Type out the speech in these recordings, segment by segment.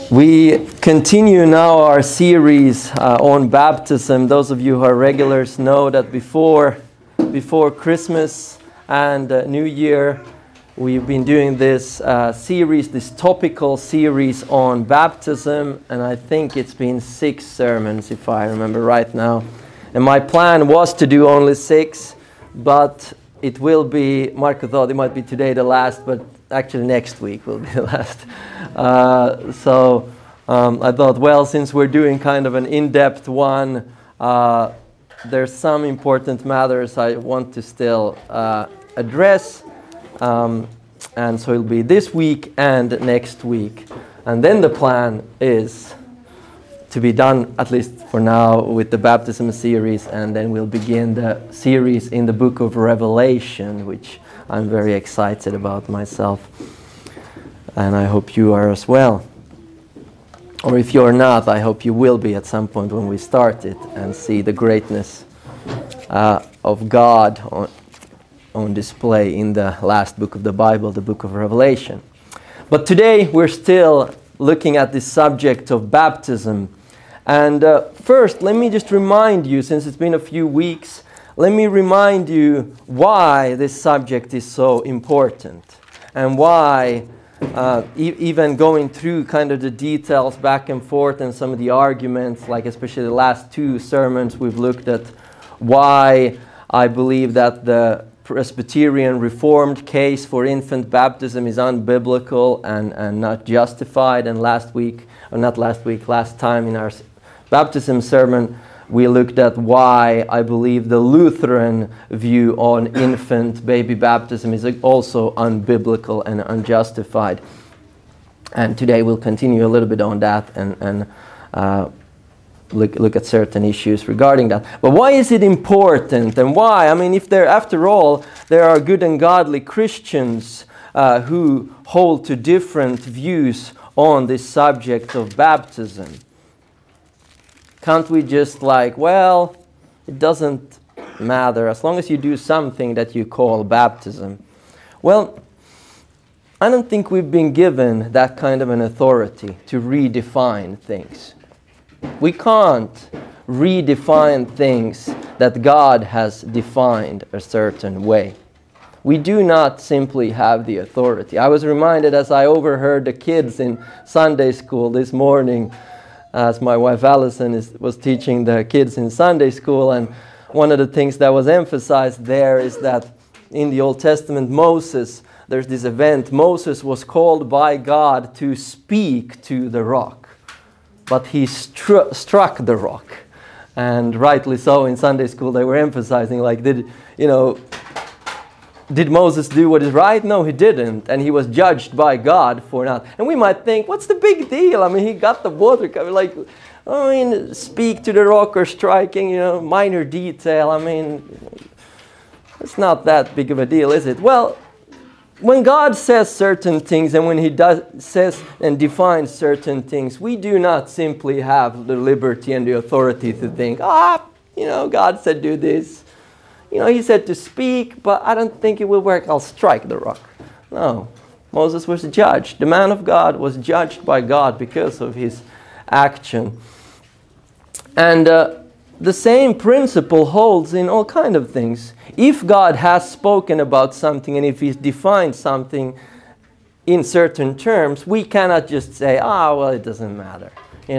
We continue now our series on baptism. Those of you who are regulars know that before Christmas and New Year, we've been doing this series, this topical series on baptism, and I think it's been 6 sermons, if I remember right now. And my plan was to do only 6, but it will be, Marco thought it might be today the last, but actually next week will be the last. I thought, well, since we're doing kind of an in-depth one, there's some important matters I want to still address. And so it'll be this week and next week. And then the plan is to be done, at least for now, with the baptism series, and then we'll begin the series in the book of Revelation, which I'm very excited about myself. And I hope you are as well. Or if you're not, I hope you will be at some point when we start it and see the greatness of God on display in the last book of the Bible, the book of Revelation. But today we're still looking at the subject of baptism. And first, let me just remind you, since it's been a few weeks, let me remind you why this subject is so important and why even going through kind of the details back and forth and some of the arguments, like especially the last 2 sermons, we've looked at why I believe that the Presbyterian Reformed case for infant baptism is unbiblical and not justified. And last time in our baptism sermon, we looked at why I believe the Lutheran view on infant baby baptism is also unbiblical and unjustified. And today we'll continue a little bit on that and look at certain issues regarding that. But why is it important, and why? I mean, after all, there are good and godly Christians who hold to different views on this subject of baptism. Can't we just it doesn't matter as long as you do something that you call baptism? Well, I don't think we've been given that kind of an authority to redefine things. We can't redefine things that God has defined a certain way. We do not simply have the authority. I was reminded as I overheard the kids in Sunday school this morning, as my wife Alison was teaching the kids in Sunday school, and one of the things that was emphasized there is that in the Old Testament, there's this event, Moses was called by God to speak to the rock, but he struck the rock. And rightly so, in Sunday school they were emphasizing, did Moses do what is right? No, he didn't. And he was judged by God for not. And we might think, what's the big deal? I mean, he got the water coming. Speak to the rock or striking, minor detail. I mean, it's not that big of a deal, is it? Well, when God says certain things and when he says and defines certain things, we do not simply have the liberty and the authority to think, God said do this. He said to speak, but I don't think it will work. I'll strike the rock. No. Moses was judged. The man of God was judged by God because of his action. And the same principle holds in all kinds of things. If God has spoken about something and if he's defined something in certain terms, we cannot just say, it doesn't matter.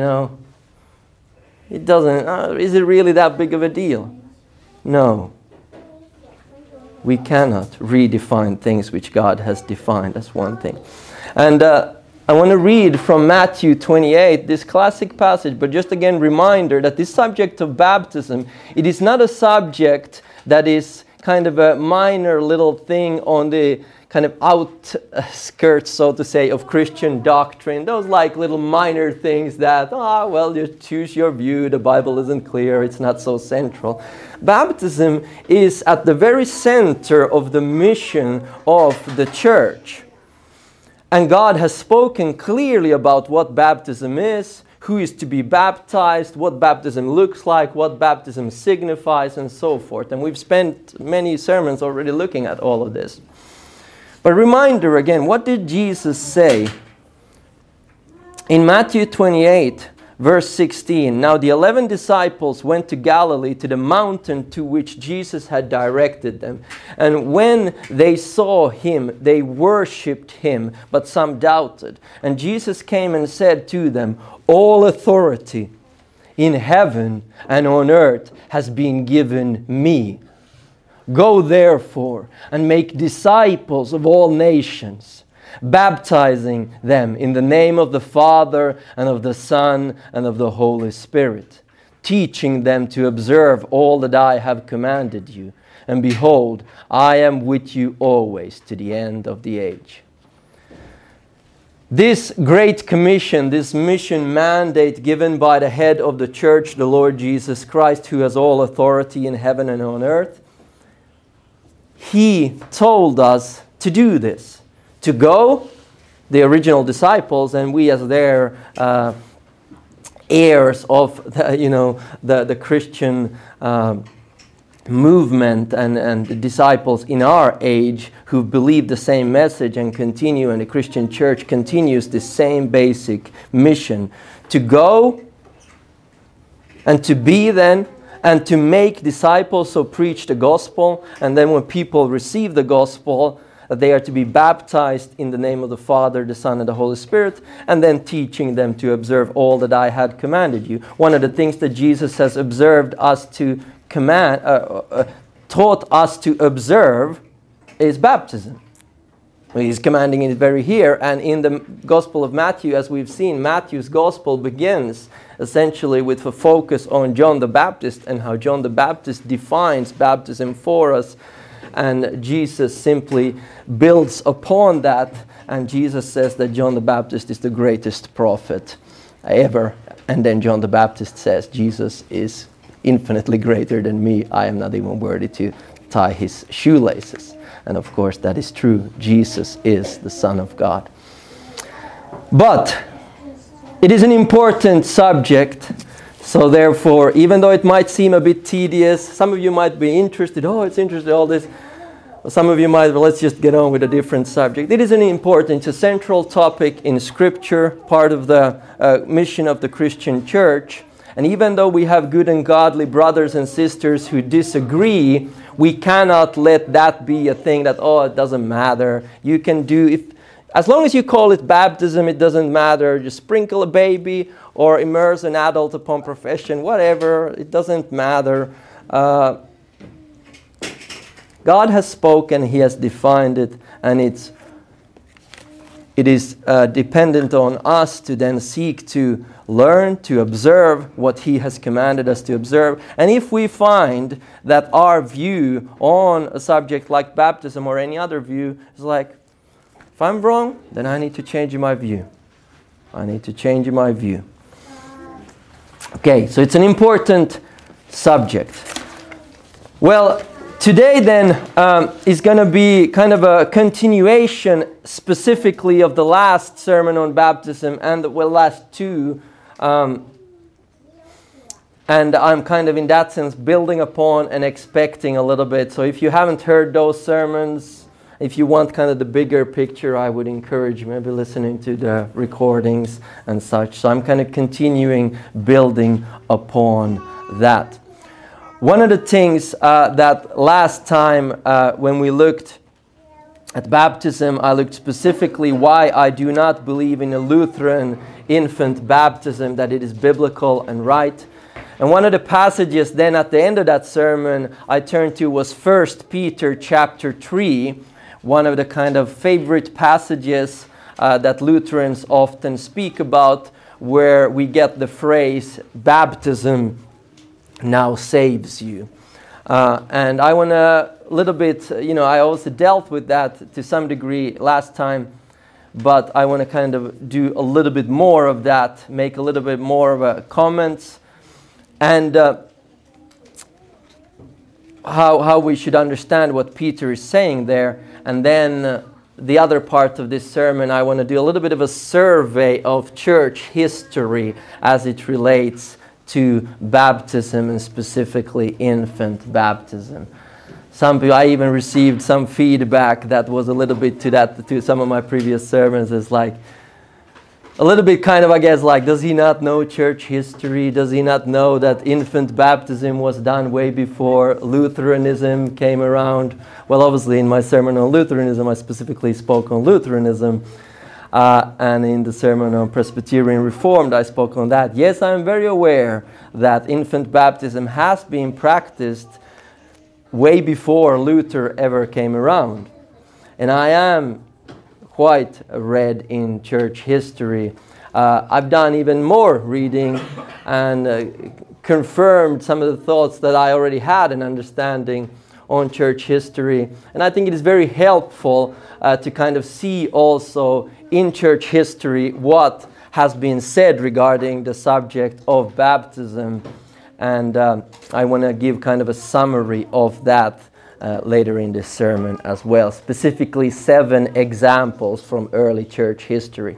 It doesn't. Is it really that big of a deal? No. We cannot redefine things which God has defined as one thing. And I want to read from Matthew 28, this classic passage, but just again reminder that this subject of baptism, it is not a subject that is kind of a minor little thing on the kind of outskirts, so to say, of Christian doctrine. Those little minor things that, just choose your view, the Bible isn't clear, it's not so central. Baptism is at the very center of the mission of the church. And God has spoken clearly about what baptism is, who is to be baptized, what baptism looks like, what baptism signifies, and so forth. And we've spent many sermons already looking at all of this. But reminder again, what did Jesus say In Matthew 28, verse 16, now the 11 disciples went to Galilee, to the mountain to which Jesus had directed them. And when they saw him, they worshipped him, but some doubted. And Jesus came and said to them, all authority in heaven and on earth has been given me. Go therefore and make disciples of all nations, baptizing them in the name of the Father and of the Son and of the Holy Spirit, teaching them to observe all that I have commanded you. And behold, I am with you always to the end of the age. This great commission, this mission mandate given by the head of the church, the Lord Jesus Christ, who has all authority in heaven and on earth, he told us to do this, to go, the original disciples, and we as their heirs of the Christian movement and the disciples in our age who believe the same message and continue, and the Christian church continues the same basic mission, to go and to be then and to make disciples, so preach the gospel, and then when people receive the gospel, they are to be baptized in the name of the Father, the Son, and the Holy Spirit, and then teaching them to observe all that I had commanded you. One of the things that Jesus has observed us to taught us to observe is baptism. He's commanding it very here, and in the Gospel of Matthew, as we've seen, Matthew's Gospel begins essentially with a focus on John the Baptist and how John the Baptist defines baptism for us, and Jesus simply builds upon that, and Jesus says that John the Baptist is the greatest prophet ever, and then John the Baptist says, Jesus is infinitely greater than me, I am not even worthy to tie his shoelaces. And of course that is true. Jesus is the Son of God. But it is an important subject, so therefore, even though it might seem a bit tedious, some of you might be interested, it's interesting, all this. Some of you might, let's just get on with a different subject. It is an important, it's a central topic in Scripture, part of the mission of the Christian church. And even though we have good and godly brothers and sisters who disagree, we cannot let that be a thing that, it doesn't matter. You can do, as long as you call it baptism, it doesn't matter. Just sprinkle a baby or immerse an adult upon profession, whatever, it doesn't matter. God has spoken, he has defined it, and it is dependent on us to then seek to learn, to observe what he has commanded us to observe. And if we find that our view on a subject like baptism or any other view is like, if I'm wrong, then I need to change my view. I need to change my view. Okay, so it's an important subject. Well, today then is going to be kind of a continuation specifically of the last sermon on baptism and the last two. And I'm kind of in that sense building upon and expecting a little bit. So if you haven't heard those sermons, if you want kind of the bigger picture, I would encourage maybe listening to the recordings and such. So I'm kind of continuing building upon that. One of the things that last time when we looked at baptism, I looked specifically why I do not believe in a Lutheran infant baptism, that it is biblical and right. And one of the passages then at the end of that sermon I turned to was 1 Peter chapter 3, one of the kind of favorite passages that Lutherans often speak about, where we get the phrase, baptism now saves you. And I want to a little bit, I also dealt with that to some degree last time, but I want to kind of do a little bit more of that, make a little bit more of a comments, and how we should understand what Peter is saying there. And then the other part of this sermon, I want to do a little bit of a survey of church history as it relates to baptism, and specifically infant baptism. Some people, I even received some feedback that was a little bit to some of my previous sermons. It's like, a little bit kind of, I guess, like, does he not know church history? Does he not know that infant baptism was done way before Lutheranism came around? Well, obviously, in my sermon on Lutheranism, I specifically spoke on Lutheranism. And in the sermon on Presbyterian Reformed, I spoke on that. Yes, I'm very aware that infant baptism has been practiced way before Luther ever came around. And I am quite read in church history. I've done even more reading and confirmed some of the thoughts that I already had an understanding on church history. And I think it is very helpful to kind of see also in church history what has been said regarding the subject of baptism. And I want to give kind of a summary of that later in this sermon as well. Specifically 7 examples from early church history.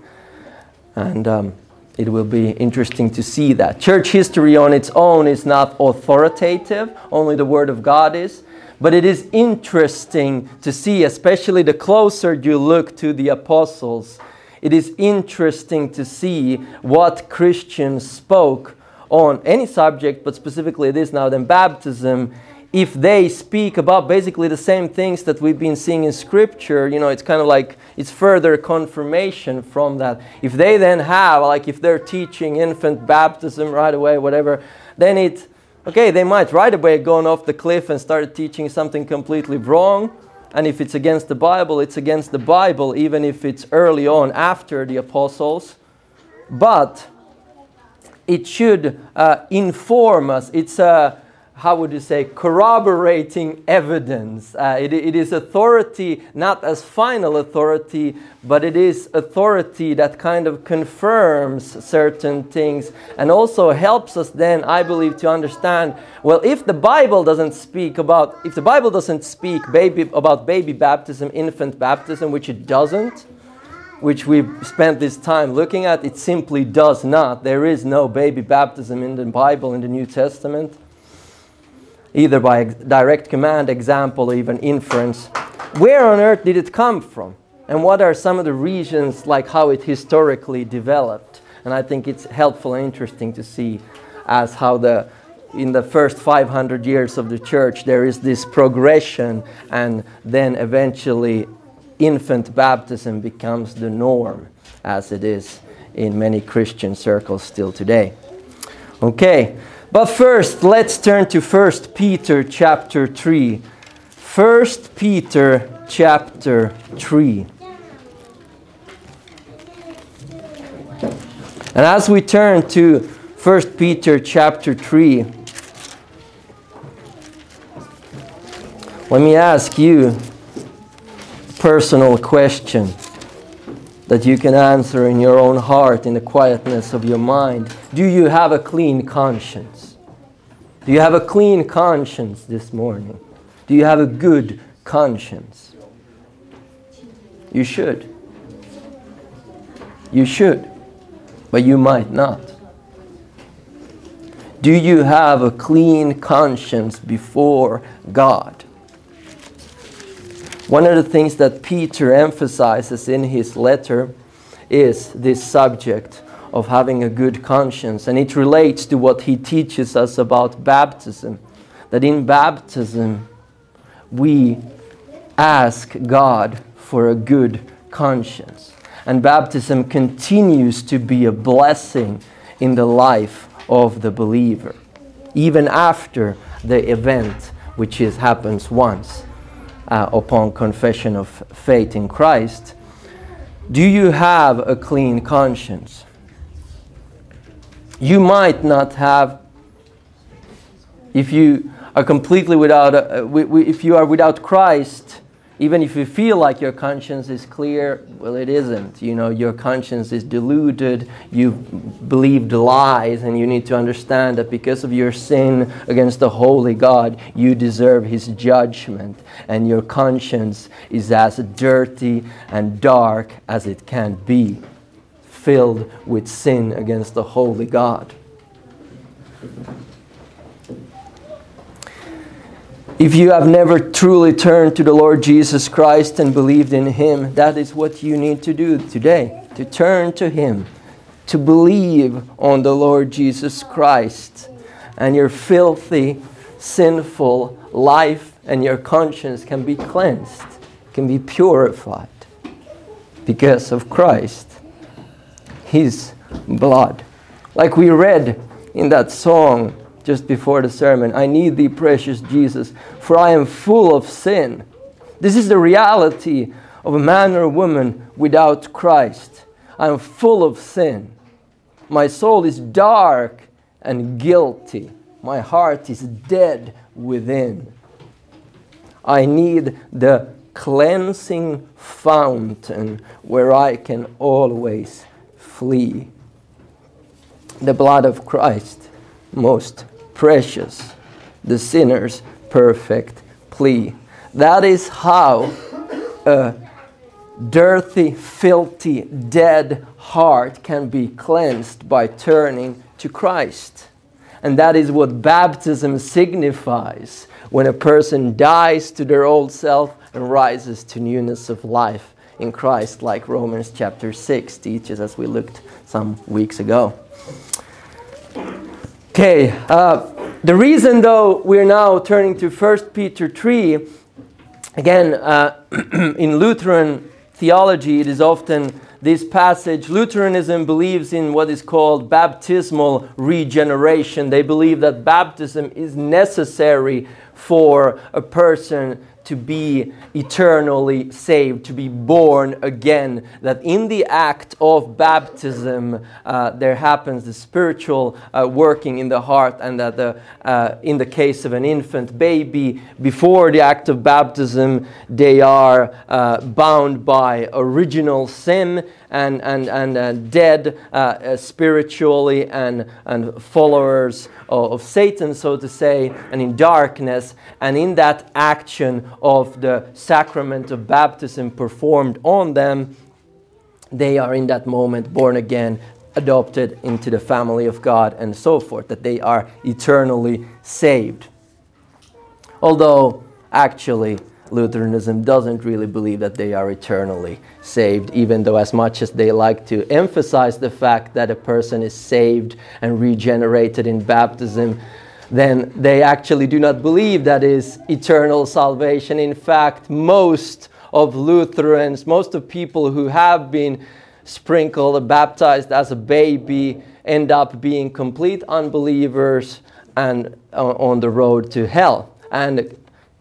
And it will be interesting to see that. Church history on its own is not authoritative, only the Word of God is. But it is interesting to see, especially the closer you look to the apostles, it is interesting to see what Christians spoke on any subject, but specifically this now, then baptism, if they speak about basically the same things that we've been seeing in Scripture. You know, it's kind of like, it's further confirmation from that. If they then have, like if they're teaching infant baptism right away, whatever, then it, okay, they might right away gone off the cliff and started teaching something completely wrong. And if it's against the Bible, it's against the Bible, even if it's early on after the apostles. But it should inform us. It's how would you say, corroborating evidence. It is authority, not as final authority, but it is authority that kind of confirms certain things and also helps us then, I believe, to understand, well, if the Bible doesn't speak about baby baptism, infant baptism, which it doesn't, which we've spent this time looking at, it simply does not. There is no baby baptism in the Bible, in the New Testament, either by direct command, example, or even inference. Where on earth did it come from? And what are some of the reasons, like how it historically developed? And I think it's helpful and interesting to see as how in the first 500 years of the church, there is this progression, and then eventually infant baptism becomes the norm, as it is in many Christian circles still today. Okay. But first, let's turn to 1 Peter chapter 3. 1 Peter chapter 3. And as we turn to 1 Peter chapter 3, let me ask you a personal question that you can answer in your own heart, in the quietness of your mind. Do you have a clean conscience? Do you have a clean conscience this morning? Do you have a good conscience? You should. You should. But you might not. Do you have a clean conscience before God? One of the things that Peter emphasizes in his letter is this subject of having a good conscience. And it relates to what he teaches us about baptism. That in baptism, we ask God for a good conscience. And baptism continues to be a blessing in the life of the believer, even after the event which happens once upon confession of faith in Christ. Do you have a clean conscience? You might not have, if you are completely if you are without Christ, even if you feel like your conscience is clear, well, it isn't. You know, your conscience is deluded. You've believed lies, and you need to understand that because of your sin against the holy God, you deserve His judgment, and your conscience is as dirty and dark as it can be, filled with sin against the holy God. If you have never truly turned to the Lord Jesus Christ and believed in Him, that is what you need to do today, to turn to Him, to believe on the Lord Jesus Christ, and your filthy, sinful life and your conscience can be cleansed, can be purified because of Christ, His blood. Like we read in that song just before the sermon, I need thee, precious Jesus, for I am full of sin. This is the reality of a man or a woman without Christ. I am full of sin. My soul is dark and guilty. My heart is dead within. I need the cleansing fountain where I can always flee. The blood of Christ, most precious, the sinner's perfect plea. That is how a dirty, filthy, dead heart can be cleansed by turning to Christ. And that is what baptism signifies, when a person dies to their old self and rises to newness of life in Christ, like Romans chapter 6 teaches, as we looked some weeks ago. Okay, the reason though we're now turning to 1 Peter 3, again, in Lutheran theology, it is often this passage. Lutheranism believes in what is called baptismal regeneration. They believe that baptism is necessary for a person to be eternally saved, to be born again. That in the act of baptism, there happens the spiritual working in the heart, and that in the case of an infant baby, before the act of baptism, they are bound by original sin and dead spiritually and followers of Satan, so to say, and in darkness. And in that action of the sacrament of baptism performed on them, they are in that moment born again, adopted into the family of God, and so forth, that they are eternally saved. Although, actually, Lutheranism doesn't really believe that they are eternally saved, even though as much as they like to emphasize the fact that a person is saved and regenerated in baptism, then they actually do not believe that is eternal salvation. In fact, most of Lutherans, most of people who have been sprinkled and baptized as a baby end up being complete unbelievers and on the road to hell. And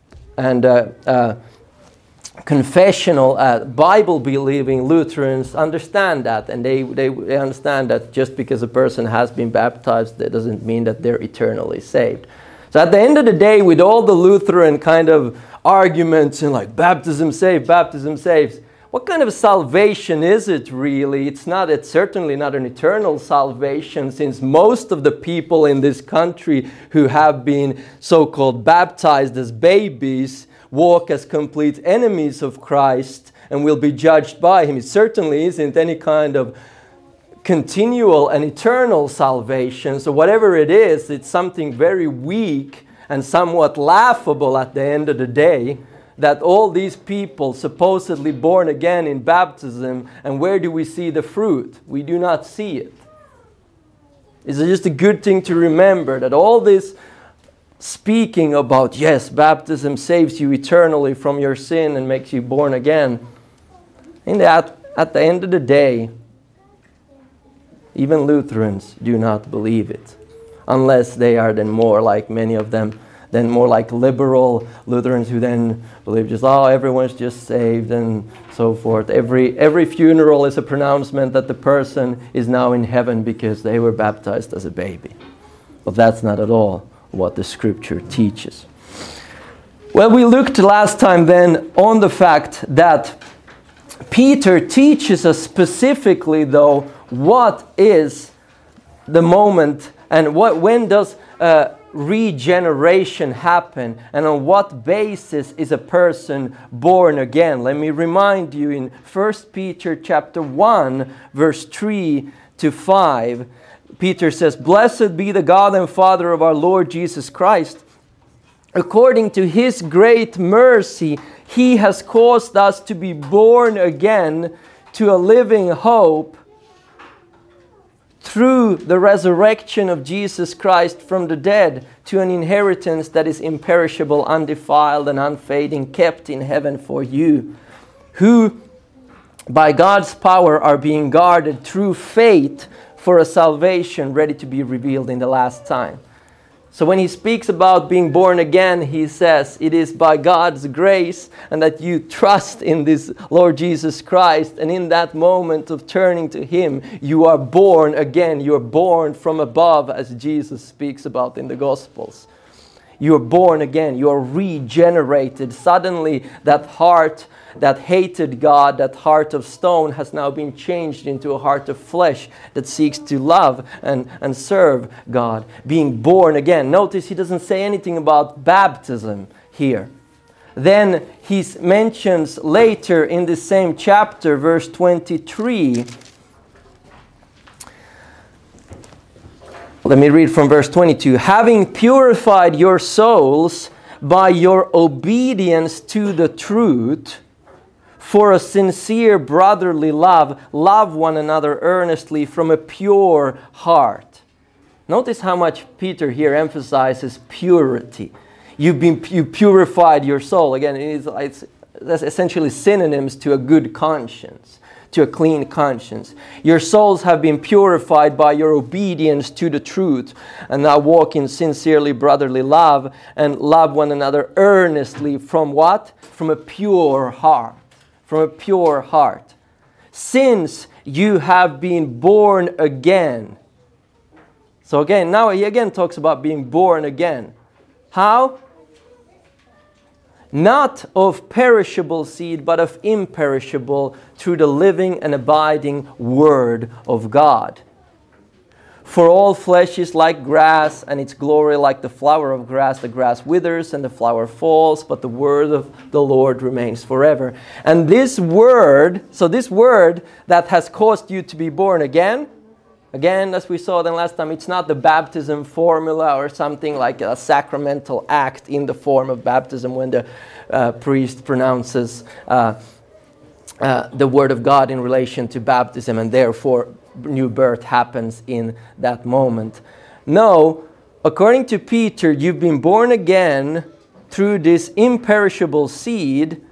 confessional, Bible-believing Lutherans understand that, and they understand that just because a person has been baptized, that doesn't mean that they're eternally saved. So at the end of the day, with all the Lutheran kind of arguments and like baptism saves, what kind of salvation is it really? It's certainly not an eternal salvation, since most of the people in this country who have been so-called baptized as babies walk as complete enemies of Christ and will be judged by Him. It certainly isn't any kind of continual and eternal salvation. So whatever it is, it's something very weak and somewhat laughable at the end of the day, that all these people supposedly born again in baptism, and where do we see the fruit? We do not see it. It's just a good thing to remember that all this speaking about, yes, baptism saves you eternally from your sin and makes you born again, in that, at the end of the day, even Lutherans do not believe it, unless they are then more like many of them, then more like liberal Lutherans who then believe just, everyone's just saved and so forth. Every funeral is a pronouncement that the person is now in heaven because they were baptized as a baby. But that's not at all what the Scripture teaches. Well, we looked last time then on the fact that Peter teaches us specifically, though, what is the moment and when does regeneration happen, and on what basis is a person born again. Let me remind you, in 1 Peter chapter 1, verse 3 to 5, Peter says, "Blessed be the God and Father of our Lord Jesus Christ. According to His great mercy, He has caused us to be born again to a living hope through the resurrection of Jesus Christ from the dead to an inheritance that is imperishable, undefiled, and unfading, kept in heaven for you, who by God's power are being guarded through faith for a salvation ready to be revealed in the last time. So when he speaks about being born again, he says it is by God's grace and that you trust in this Lord Jesus Christ. And in that moment of turning to him, you are born again. You are born from above, as Jesus speaks about in the Gospels. You are born again. You are regenerated. Suddenly that heart that hated God, that heart of stone, has now been changed into a heart of flesh that seeks to love and serve God. Being born again. Notice he doesn't say anything about baptism here. Then he mentions later in the same chapter, verse 23. Let me read from verse 22. Having purified your souls by your obedience to the truth, for a sincere brotherly love, love one another earnestly from a pure heart. Notice how much Peter here emphasizes purity. You purified your soul. Again, it's essentially synonyms to a good conscience, to a clean conscience. Your souls have been purified by your obedience to the truth, and now walk in sincerely brotherly love and love one another earnestly from what? From a pure heart. From a pure heart. Since you have been born again. So again, now he again talks about being born again. How? Not of perishable seed, but of imperishable, through the living and abiding Word of God. For all flesh is like grass, and its glory like the flower of grass. The grass withers and the flower falls, but the word of the Lord remains forever. And this word, so this word that has caused you to be born again, as we saw then last time, it's not the baptism formula or something like a sacramental act in the form of baptism when the priest pronounces the word of God in relation to baptism, and therefore new birth happens in that moment. No, according to Peter, you've been born again through this imperishable seed,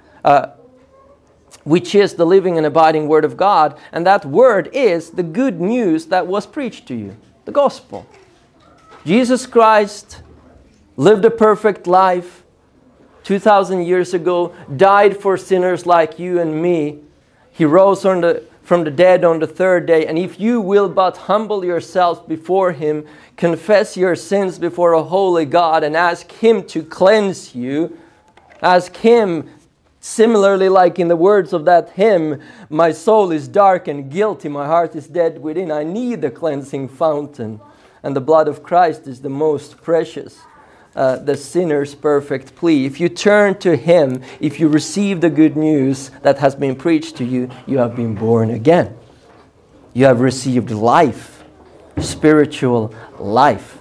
which is the living and abiding Word of God, and that Word is the good news that was preached to you, the gospel. Jesus Christ lived a perfect life 2,000 years ago, died for sinners like you and me. He rose from the dead on the third day, and if you will but humble yourself before Him, confess your sins before a holy God, and ask Him to cleanse you, ask Him, similarly like in the words of that hymn, my soul is dark and guilty, my heart is dead within, I need the cleansing fountain, and the blood of Christ is the most precious. The sinner's perfect plea. If you turn to Him, if you receive the good news that has been preached to you, you have been born again. You have received life, spiritual life.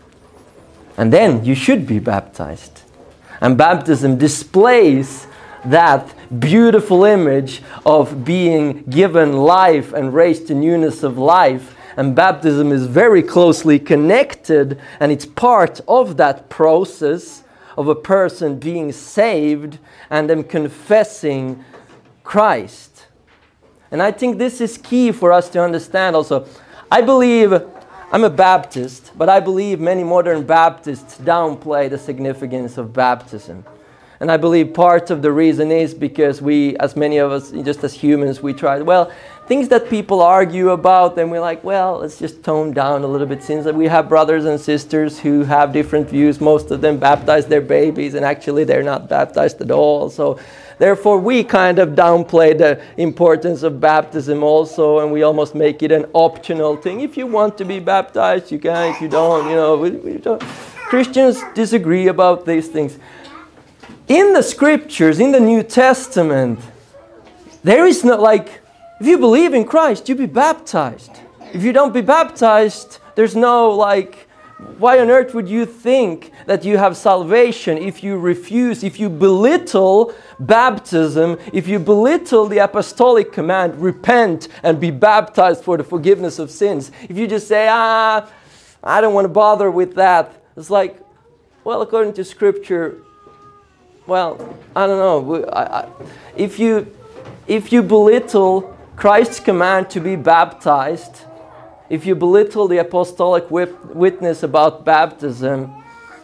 And then you should be baptized. And baptism displays that beautiful image of being given life and raised to newness of life. And baptism is very closely connected, and it's part of that process of a person being saved and them confessing Christ. And I think this is key for us to understand also. I believe, I'm a Baptist, but I believe many modern Baptists downplay the significance of baptism. And I believe part of the reason is because we, as many of us, just as humans, we try, things that people argue about, and we're like, let's just tone down a little bit. Since we have brothers and sisters who have different views, most of them baptize their babies, and actually they're not baptized at all. So therefore, we kind of downplay the importance of baptism also, and we almost make it an optional thing. If you want to be baptized, you can. If you don't, we don't. Christians disagree about these things. In the scriptures, in the New Testament, there is no if you believe in Christ, you be baptized. If you don't be baptized, there's no Why on earth would you think that you have salvation if you refuse, if you belittle baptism, if you belittle the apostolic command, repent and be baptized for the forgiveness of sins? If you just say, I don't want to bother with that. It's like, well, according to Scripture, well, I don't know. If you belittle Christ's command to be baptized, if you belittle the apostolic witness about baptism,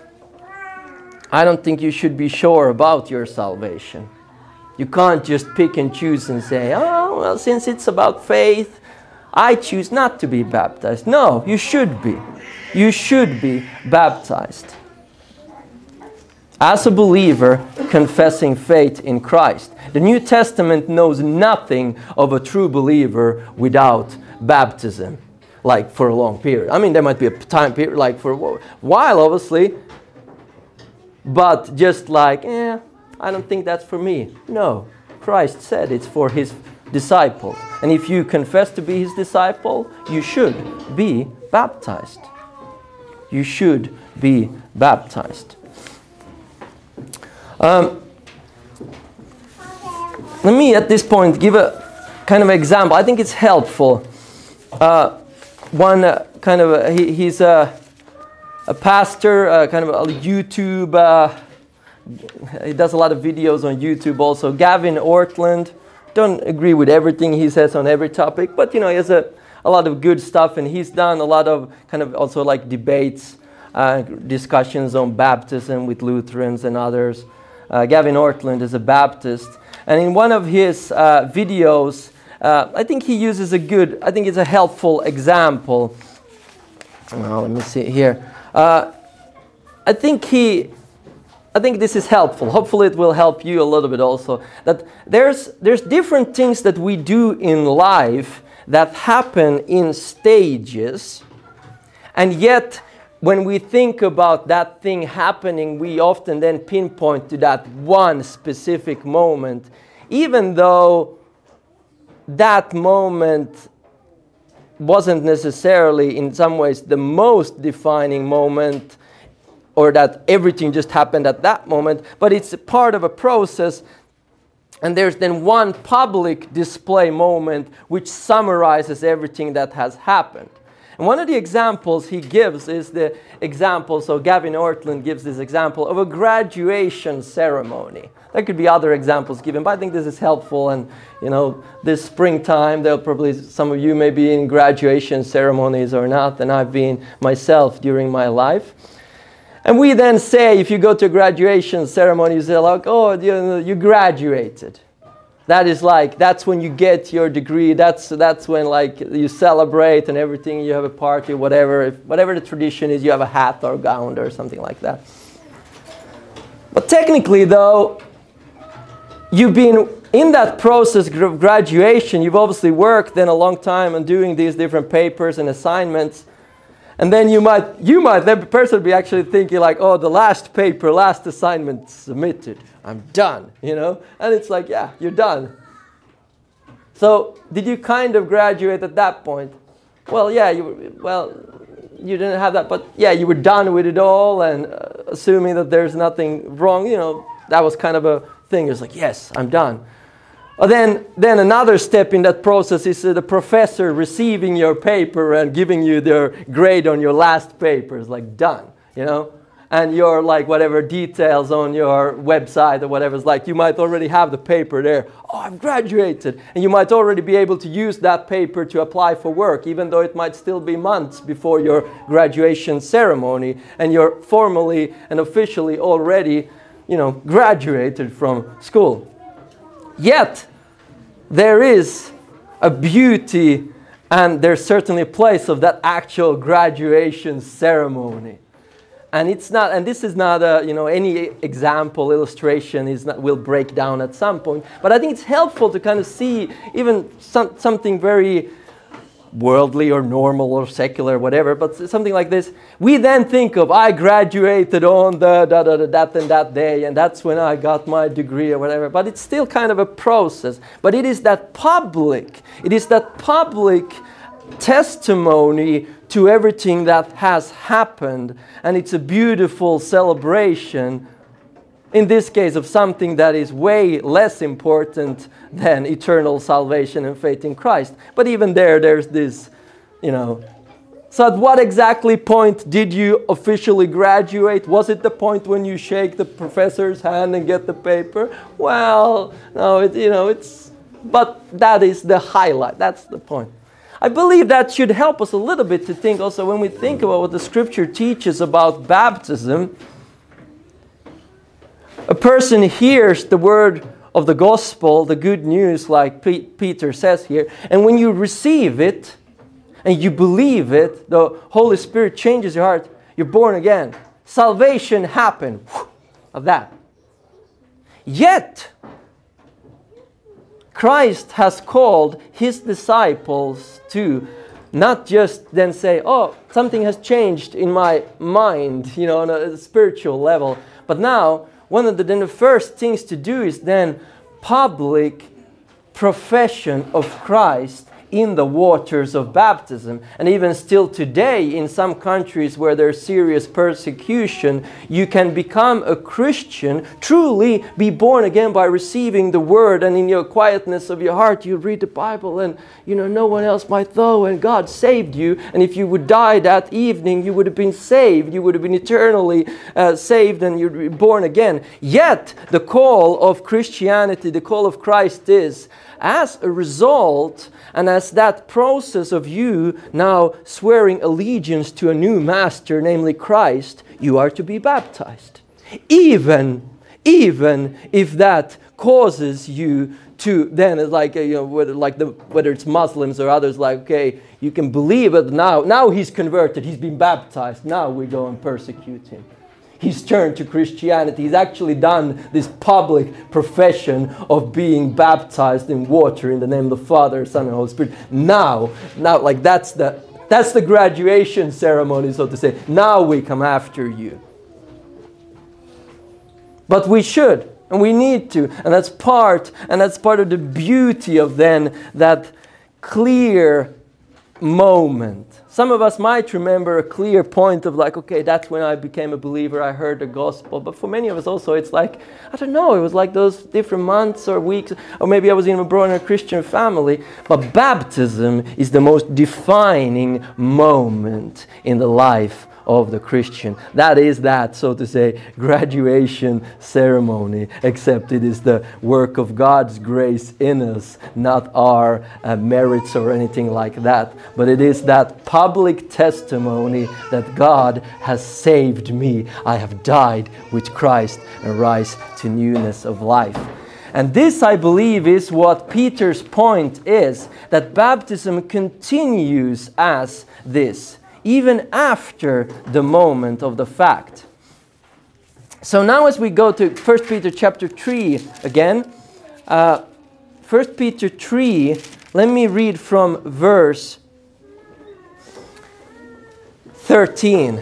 I don't think you should be sure about your salvation. You can't just pick and choose and say, oh, well, since it's about faith, I choose not to be baptized. No, you should be. You should be baptized. As a believer confessing faith in Christ. The New Testament knows nothing of a true believer without baptism, like for a long period. I mean, there might be a time period, like for a while, obviously, but just like, I don't think that's for me. No, Christ said it's for His disciples. And if you confess to be His disciple, you should be baptized. You should be baptized. Let me at this point give a kind of example. I think it's helpful. He's a pastor, kind of a YouTube. He does a lot of videos on YouTube also. Gavin Ortland. Don't agree with everything he says on every topic, but he has a lot of good stuff, and he's done a lot of kind of also like debates, discussions on baptism with Lutherans and others. Gavin Ortland is a Baptist, and in one of his videos, I think he uses I think it's a helpful example. Let me see here. I think this is helpful. Hopefully it will help you a little bit also. That there's different things that we do in life that happen in stages, and yet when we think about that thing happening, we often then pinpoint to that one specific moment, even though that moment wasn't necessarily in some ways the most defining moment, or that everything just happened at that moment, but it's a part of a process. And there's then one public display moment which summarizes everything that has happened. And one of the examples he gives is the example, so Gavin Ortland gives this example of a graduation ceremony. There could be other examples given, but I think this is helpful. And, this springtime, some of you may be in graduation ceremonies or not, and I've been myself during my life. And we then say, if you go to a graduation ceremony, you say like, oh, you graduated. That's when you get your degree. That's when like you celebrate and everything. You have a party, whatever the tradition is. You have a hat or gown or something like that. But technically, though, you've been in that process of graduation. You've obviously worked then a long time on doing these different papers and assignments. And then the person be actually thinking like, oh, the last assignment submitted. I'm done, And it's like, yeah, you're done. So did you kind of graduate at that point? Well, yeah, you didn't have that, but yeah, you were done with it all, and assuming that there's nothing wrong, that was kind of a thing. It's like, yes, I'm done. Then another step in that process is the professor receiving your paper and giving you their grade on your last paper. It's like done, And your like whatever details on your website or whatever is like, you might already have the paper there. Oh, I've graduated. And you might already be able to use that paper to apply for work, even though it might still be months before your graduation ceremony. And you're formally and officially already, graduated from school. Yet, there is a beauty, and there's certainly a place of that actual graduation ceremony. And it's not, and this is not any example, illustration will break down at some point. But I think it's helpful to kind of see even something very worldly or normal or secular, whatever, but something like this. We then think of, I graduated on that and that day, and that's when I got my degree or whatever. But it's still kind of a process. But it is that public testimony to everything that has happened. And it's a beautiful celebration, in this case, of something that is way less important than eternal salvation and faith in Christ. But even there's this, So at what exactly point did you officially graduate? Was it the point when you shake the professor's hand and get the paper? Well, no, but that is the highlight. That's the point. I believe that should help us a little bit to think also when we think about what the Scripture teaches about baptism. A person hears the word of the gospel, the good news, like Peter says here, and when you receive it and you believe it, the Holy Spirit changes your heart, you're born again. Salvation happened of that. Yet, Christ has called His disciples to not just then say, oh, something has changed in my mind, on a spiritual level, but now, the first things to do is then public profession of Christ in the waters of baptism. And even still today, in some countries where there's serious persecution, you can become a Christian, truly be born again by receiving the word, and in your quietness of your heart you read the Bible, and no one else might know, and God saved you. And if you would die that evening, you would have been saved, you would have been eternally saved, and you'd be born again. Yet the call of Christianity, the call of Christ is, as a result, and as that process of you now swearing allegiance to a new master, namely Christ, you are to be baptized. Even if that causes you to then, whether it's Muslims or others, okay, you can believe it now he's converted, he's been baptized, now we go and persecute him. He's turned to Christianity. He's actually done this public profession of being baptized in water in the name of the Father, Son, and Holy Spirit. Now, that's the graduation ceremony, so to say. Now we come after you. But we should, and we need to, and that's part of the beauty of then that clear moment. Some of us might remember a clear point of okay, that's when I became a believer, I heard the gospel. But for many of us also, it's I don't know, it was those different months or weeks, or maybe I was even born in a Christian family. But baptism is the most defining moment in the life of the Christian. That is that, so to say, graduation ceremony, except it is the work of God's grace in us, not our merits or anything like that. But it is that public testimony that God has saved me. I have died with Christ and rise to newness of life. And this, I believe, is what Peter's point is, that baptism continues as this, even after the moment of the fact. So now as we go to 1 Peter chapter 3 again, 1 Peter 3, let me read from verse 13.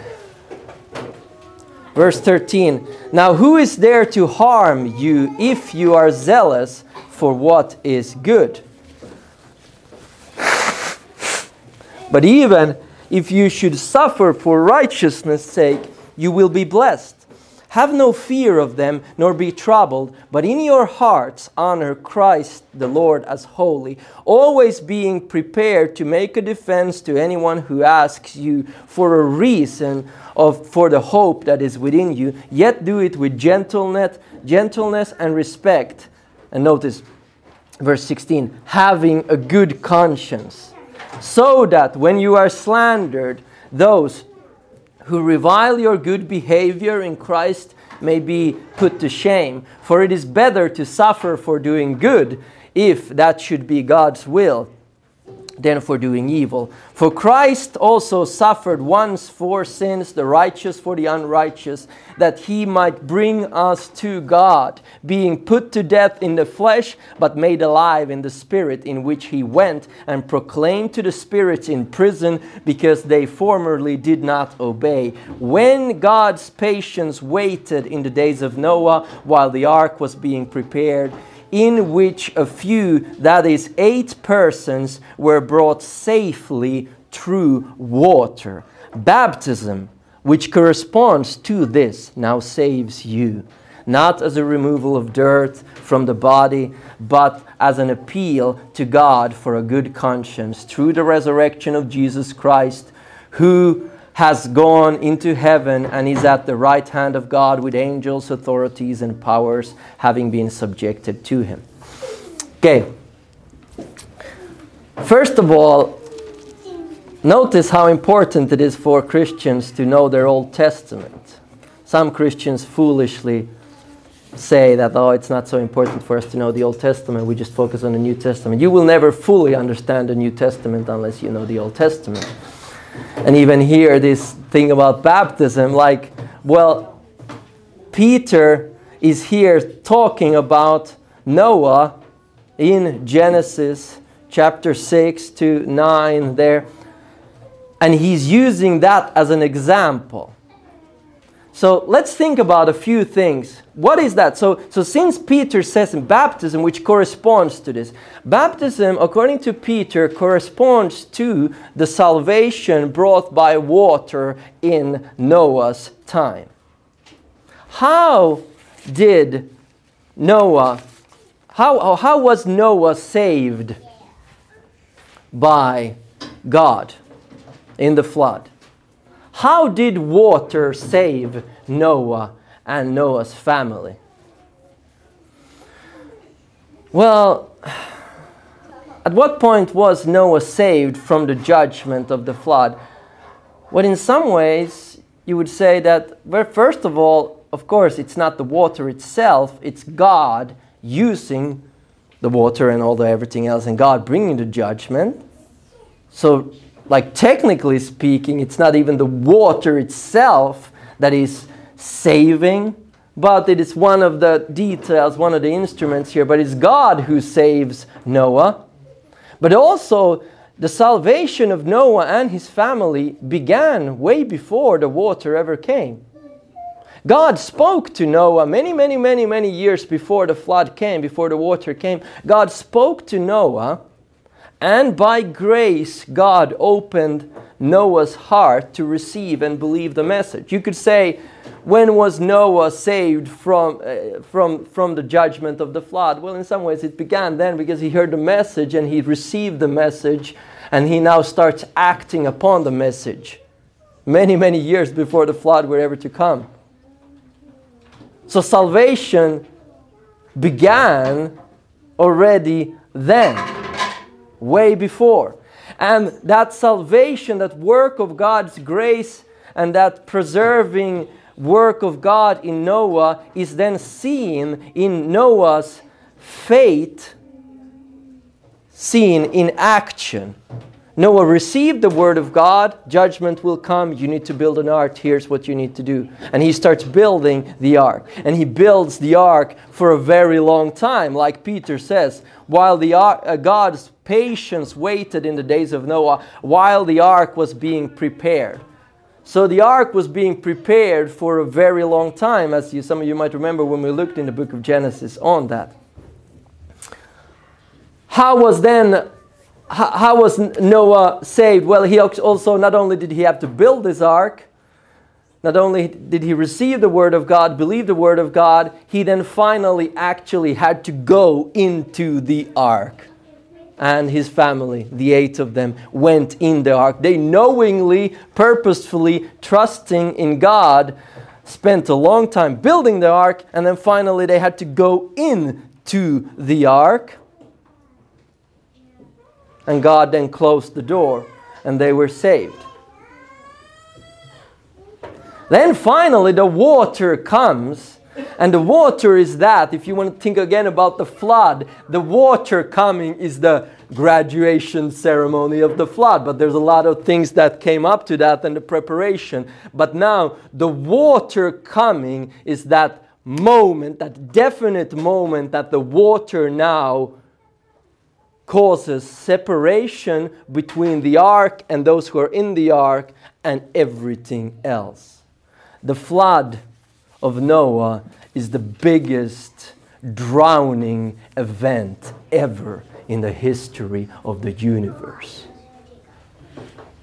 Verse 13. Now who is there to harm you if you are zealous for what is good? But even if you should suffer for righteousness' sake, you will be blessed. Have no fear of them, nor be troubled, but in your hearts honor Christ the Lord as holy, always being prepared to make a defense to anyone who asks you for a reason for the hope that is within you, yet do it with gentleness and respect. And notice verse 16, having a good conscience, so that when you are slandered, those who revile your good behavior in Christ may be put to shame. For it is better to suffer for doing good, if that should be God's will, than for doing evil. For Christ also suffered once for sins, the righteous for the unrighteous, that he might bring us to God, being put to death in the flesh, but made alive in the spirit, in which he went and proclaimed to the spirits in prison, because they formerly did not obey, when God's patience waited in the days of Noah, while the ark was being prepared, in which a few, that is 8 persons, were brought safely through water. Baptism, which corresponds to this, now saves you, not as a removal of dirt from the body, but as an appeal to God for a good conscience through the resurrection of Jesus Christ, who has gone into heaven and is at the right hand of God with angels, authorities, and powers having been subjected to him. Okay. First of all, notice how important it is for Christians to know their Old Testament. Some Christians foolishly say that, oh, it's not so important for us to know the Old Testament, we just focus on the New Testament. You will never fully understand the New Testament unless you know the Old Testament. And even here, this thing about baptism, like, well, Peter is here talking about Noah in Genesis chapter 6 to 9 there. And he's using that as an example. So let's think about a few things. What is that? So since Peter says in baptism, which corresponds to this, baptism, according to Peter, corresponds to the salvation brought by water in Noah's time. How did Noah, how was Noah saved by God in the flood? How did water save Noah and Noah's family? Well, at what point was Noah saved from the judgment of the flood? Well, in some ways, you would say that, well, first of all, of course, it's not the water itself, it's God using the water and all the everything else, and God bringing the judgment. So, like, technically speaking, it's not even the water itself that is saving, but it is one of the details, one of the instruments here. But it's God who saves Noah. But also, the salvation of Noah and his family began way before the water ever came. God spoke to Noah many years before the flood came, before the water came. God spoke to Noah. And by grace, God opened Noah's heart to receive and believe the message. You could say, when was Noah saved from the judgment of the flood? Well, in some ways it began then, because he heard the message and he received the message, and he now starts acting upon the message many years before the flood were ever to come. So salvation began already then. Way before. And that salvation, that work of God's grace and that preserving work of God in Noah is then seen in Noah's faith, seen in action. Noah received the word of God, judgment will come, you need to build an ark, here's what you need to do. And he starts building the ark. And he builds the ark for a very long time, like Peter says, while the God's patience waited in the days of Noah, while the ark was being prepared. So the ark was being prepared for a very long time, as some of you might remember when we looked in the book of Genesis on that. How was Noah saved? Well, he also, not only did he have to build this ark, not only did he receive the word of God, believe the word of God, he then finally actually had to go into the ark. And his family, the 8 of them, went in the ark. They knowingly, purposefully, trusting in God, spent a long time building the ark, and then finally they had to go into the ark. And God then closed the door, and they were saved. Then finally the water comes. And the water is that, if you want to think again about the flood, the water coming is the graduation ceremony of the flood. But there's a lot of things that came up to that and the preparation. But now the water coming is that moment, that definite moment that the water now causes separation between the ark and those who are in the ark and everything else. The flood of Noah is the biggest drowning event ever in the history of the universe.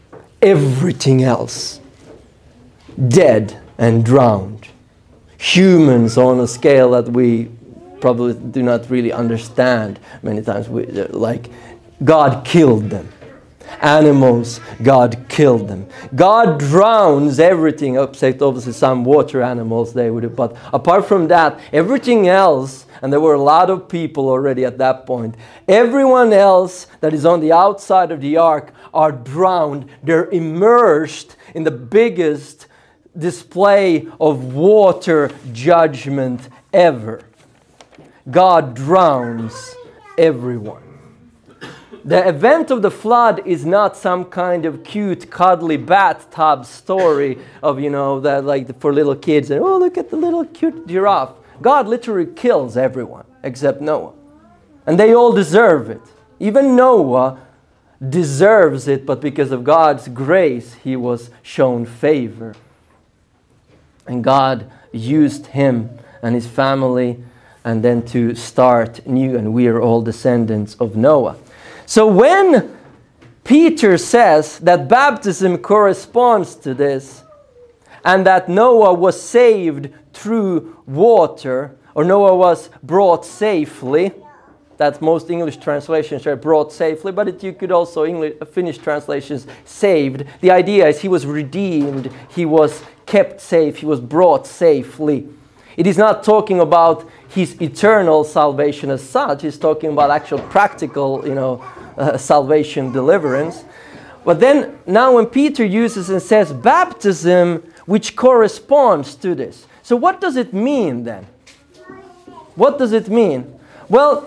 everything else dead and drowned. Humans on a scale that we probably do not really understand many times. Like God killed them. Animals, God killed them. God drowns everything, except obviously some water animals they would have. But apart from that, everything else, and there were a lot of people already at that point, everyone else that is on the outside of the ark are drowned. They're immersed in the biggest display of water judgment ever. God drowns everyone. The event of the flood is not some kind of cute, cuddly bathtub story of, that like for little kids. And, oh, look at the little cute giraffe. God literally kills everyone except Noah. And they all deserve it. Even Noah deserves it, but because of God's grace, he was shown favor. And God used him and his family and then to start new, and we are all descendants of Noah. So when Peter says that baptism corresponds to this, and that Noah was saved through water, or Noah was brought safely, that's most English translations are brought safely, but you could also Finnish translations saved. The idea is he was redeemed, he was kept safe, he was brought safely. It is not talking about his eternal salvation as such. It's talking about actual practical, salvation, deliverance. But then, now when Peter uses and says baptism, which corresponds to this. So what does it mean then? What does it mean? Well,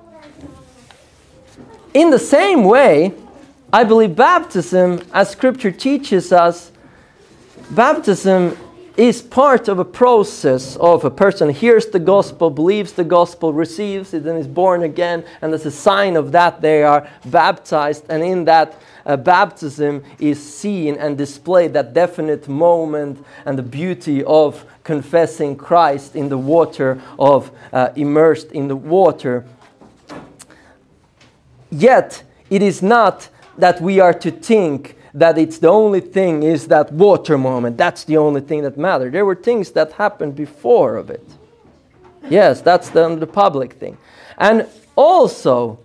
in the same way, I believe baptism, as Scripture teaches us, baptism is part of a process of a person hears the gospel, believes the gospel, receives it, and is born again. And as a sign of that, they are baptized. And in that baptism is seen and displayed that definite moment and the beauty of confessing Christ in the water, of immersed in the water. Yet, it is not that we are to think that it's the only thing is that water moment. That's the only thing that matters. There were things that happened before of it. Yes, that's the public thing. And also,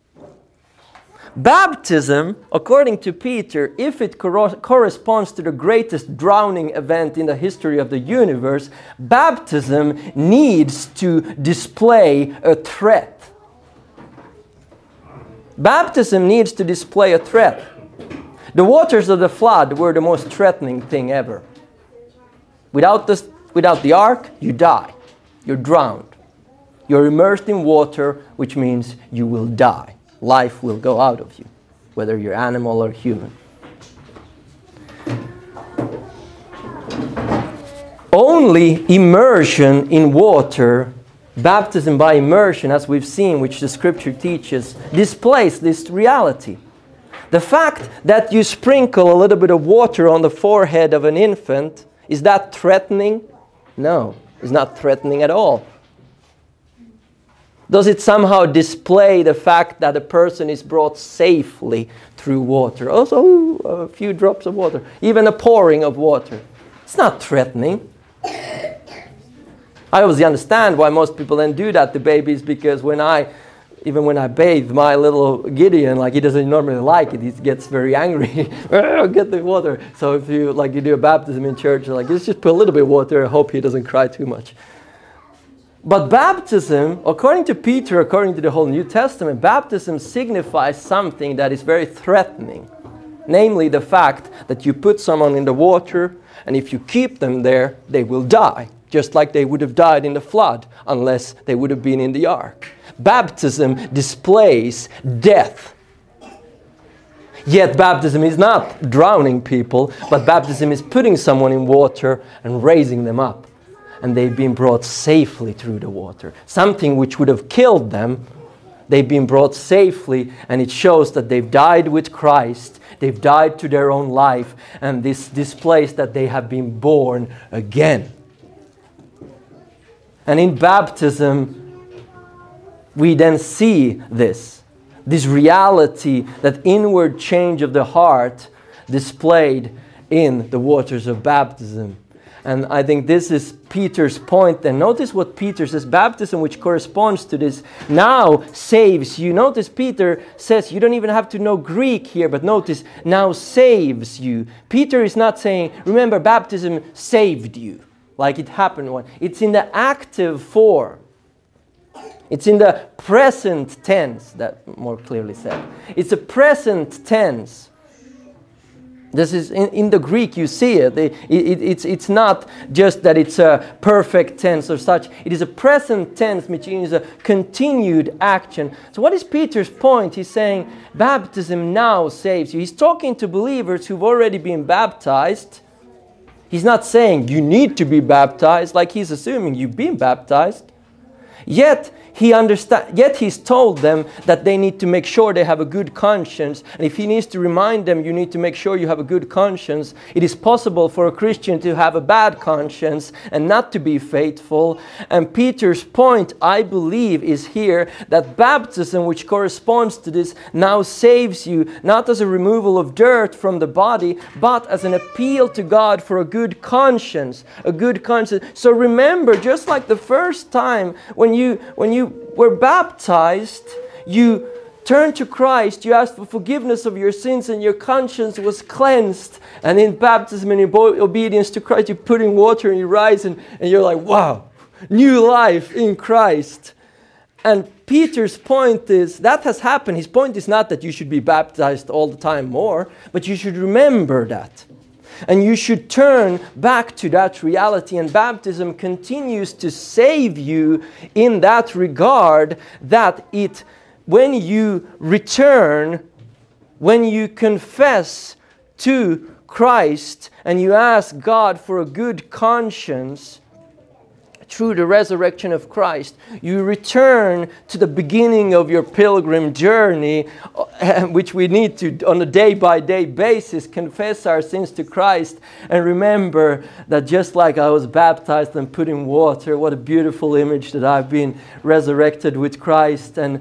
baptism, according to Peter, if it corresponds to the greatest drowning event in the history of the universe, baptism needs to display a threat. Baptism needs to display a threat. The waters of the flood were the most threatening thing ever. Without the ark, you die. You're drowned. You're immersed in water, which means you will die. Life will go out of you, whether you're animal or human. Only immersion in water, baptism by immersion, as we've seen, which the Scripture teaches, displays this reality. The fact that you sprinkle a little bit of water on the forehead of an infant, is that threatening? No, it's not threatening at all. Does it somehow display the fact that a person is brought safely through water? Also, a few drops of water, even a pouring of water. It's not threatening. I obviously understand why most people then do that to babies, because even when I bathe my little Gideon, he doesn't normally like it. He gets very angry. Get the water. So if you do a baptism in church, let's just put a little bit of water. I hope he doesn't cry too much. But baptism, according to Peter, according to the whole New Testament, baptism signifies something that is very threatening. Namely, the fact that you put someone in the water, and if you keep them there, they will die. Just like they would have died in the flood, unless they would have been in the ark. Baptism displays death. Yet baptism is not drowning people, but baptism is putting someone in water and raising them up. And they've been brought safely through the water. Something which would have killed them, they've been brought safely, and it shows that they've died with Christ. They've died to their own life, and this displays that they have been born again. And in baptism, we then see this reality, that inward change of the heart, displayed in the waters of baptism. And I think this is Peter's point. And notice what Peter says, baptism, which corresponds to this, now saves you. Notice Peter says, you don't even have to know Greek here, but notice, now saves you. Peter is not saying, remember, baptism saved you, like it happened one. It's in the active form. It's in the present tense, that more clearly said. It's a present tense. This is in the Greek, you see it. It's not just that it's a perfect tense or such. It is a present tense, which means a continued action. So what is Peter's point? He's saying baptism now saves you. He's talking to believers who've already been baptized. He's not saying you need to be baptized, like he's assuming you've been baptized. Yet he's told them that they need to make sure they have a good conscience. And if he needs to remind them, you need to make sure you have a good conscience. It is possible for a Christian to have a bad conscience and not to be faithful. And Peter's point, I believe, is here that baptism, which corresponds to this, now saves you, not as a removal of dirt from the body, but as an appeal to God for a good conscience. A good conscience. So remember, just like the first time when you were baptized, you turned to Christ, you asked for forgiveness of your sins, and your conscience was cleansed. And in baptism and in obedience to Christ, you put in water and you rise, and you're like, wow, new life in Christ. And Peter's point is, that has happened. His point is not that you should be baptized all the time more, but you should remember that. And you should turn back to that reality. And baptism continues to save you in that regard, that when you return, when you confess to Christ and you ask God for a good conscience, through the resurrection of Christ, you return to the beginning of your pilgrim journey, which we need to, on a day-by-day basis, confess our sins to Christ and remember that just like I was baptized and put in water, what a beautiful image that I've been resurrected with Christ, and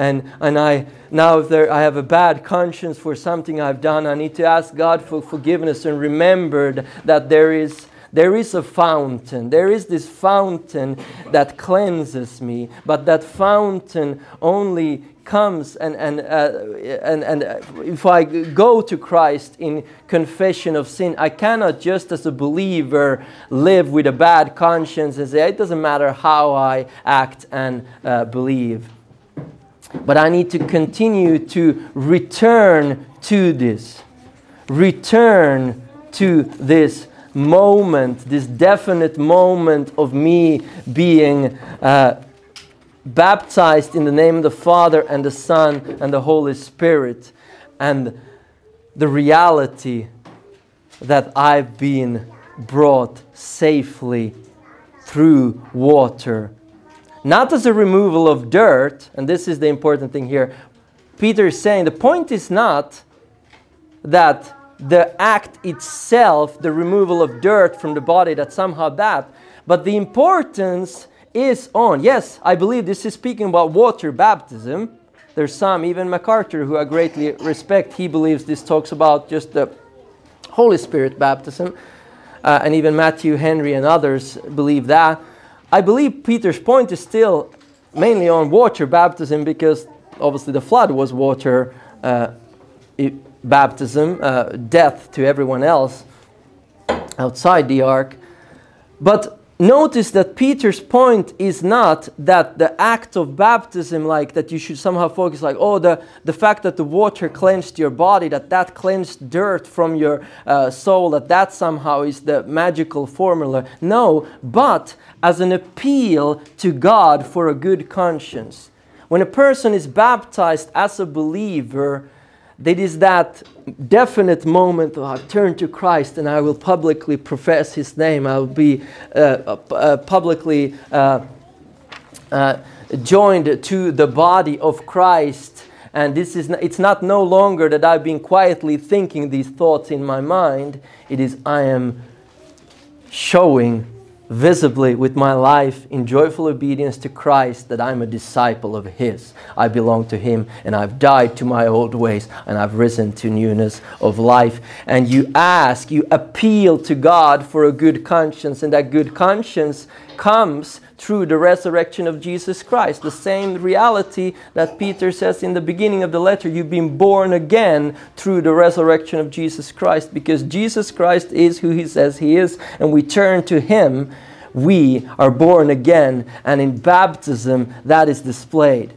I now if I have a bad conscience for something I've done, I need to ask God for forgiveness and remember that there is a fountain. There is this fountain that cleanses me, but that fountain only comes and if I go to Christ in confession of sin, I cannot just as a believer live with a bad conscience and say it doesn't matter how I act and believe. But I need to continue to return to this. Return to this moment, this definite moment of me being baptized in the name of the Father and the Son and the Holy Spirit, and the reality that I've been brought safely through water. Not as a removal of dirt, and this is the important thing here. Peter is saying the point is not that the act itself, the removal of dirt from the body, that somehow that, but the importance is on. Yes, I believe this is speaking about water baptism. There's some, even MacArthur, who I greatly respect, he believes this talks about just the Holy Spirit baptism, and even Matthew Henry and others believe that. I believe Peter's point is still mainly on water baptism, because obviously the flood was water baptism, death to everyone else outside the ark. But notice that Peter's point is not that the act of baptism, like that you should somehow focus like, oh, the fact that the water cleansed your body, that cleansed dirt from your soul, that somehow is the magical formula. No, but as an appeal to God for a good conscience. When a person is baptized as a believer, it is that definite moment of I turn to Christ and I will publicly profess His name. I will be publicly joined to the body of Christ. And it's not no longer that I've been quietly thinking these thoughts in my mind. It is I am showing visibly with my life in joyful obedience to Christ that I'm a disciple of His. I belong to Him, and I've died to my old ways, and I've risen to newness of life. And you appeal to God for a good conscience, and that good conscience comes through the resurrection of Jesus Christ. The same reality that Peter says in the beginning of the letter. You've been born again through the resurrection of Jesus Christ, because Jesus Christ is who He says He is, and we turn to Him. We are born again, and in baptism that is displayed.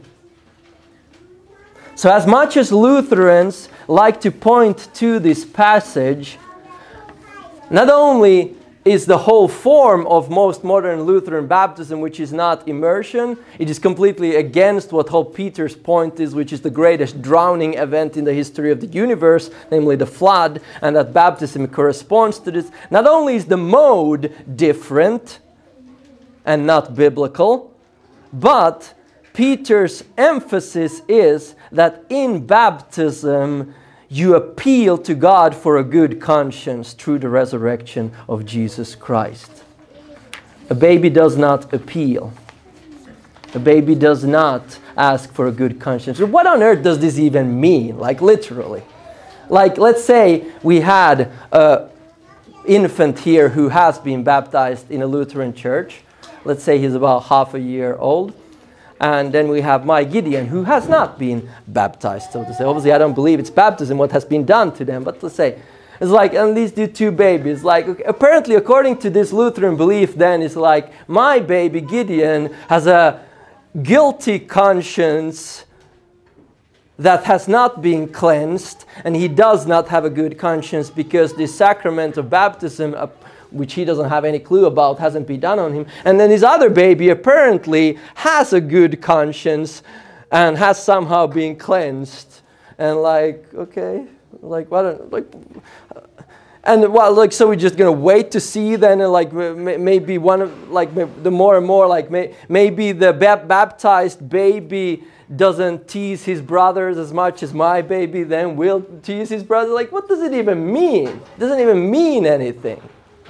So as much as Lutherans like to point to this passage, not only is the whole form of most modern Lutheran baptism, which is not immersion, it is completely against what whole Peter's point is, which is the greatest drowning event in the history of the universe, namely the flood, and that baptism corresponds to this. Not only is the mode different and not biblical, but Peter's emphasis is that in baptism you appeal to God for a good conscience through the resurrection of Jesus Christ. A baby does not appeal. A baby does not ask for a good conscience. What on earth does this even mean? Like literally. Like let's say we had an infant here who has been baptized in a Lutheran church. Let's say he's about half a year old. And then we have my Gideon, who has not been baptized, so to say. Obviously, I don't believe it's baptism, what has been done to them. But let's say, it's like, and these two babies. Like, apparently, according to this Lutheran belief, then, it's like, my baby Gideon has a guilty conscience that has not been cleansed, and he does not have a good conscience because the sacrament of baptism, which he doesn't have any clue about, hasn't been done on him. And then his other baby apparently has a good conscience and has somehow been cleansed. And like, okay, like what? Like, and well, like, so we're just gonna wait to see then, and like maybe one of like the more and more like maybe the baptized baby doesn't tease his brothers as much as my baby then will tease his brother. Like, what does it even mean? It doesn't even mean anything.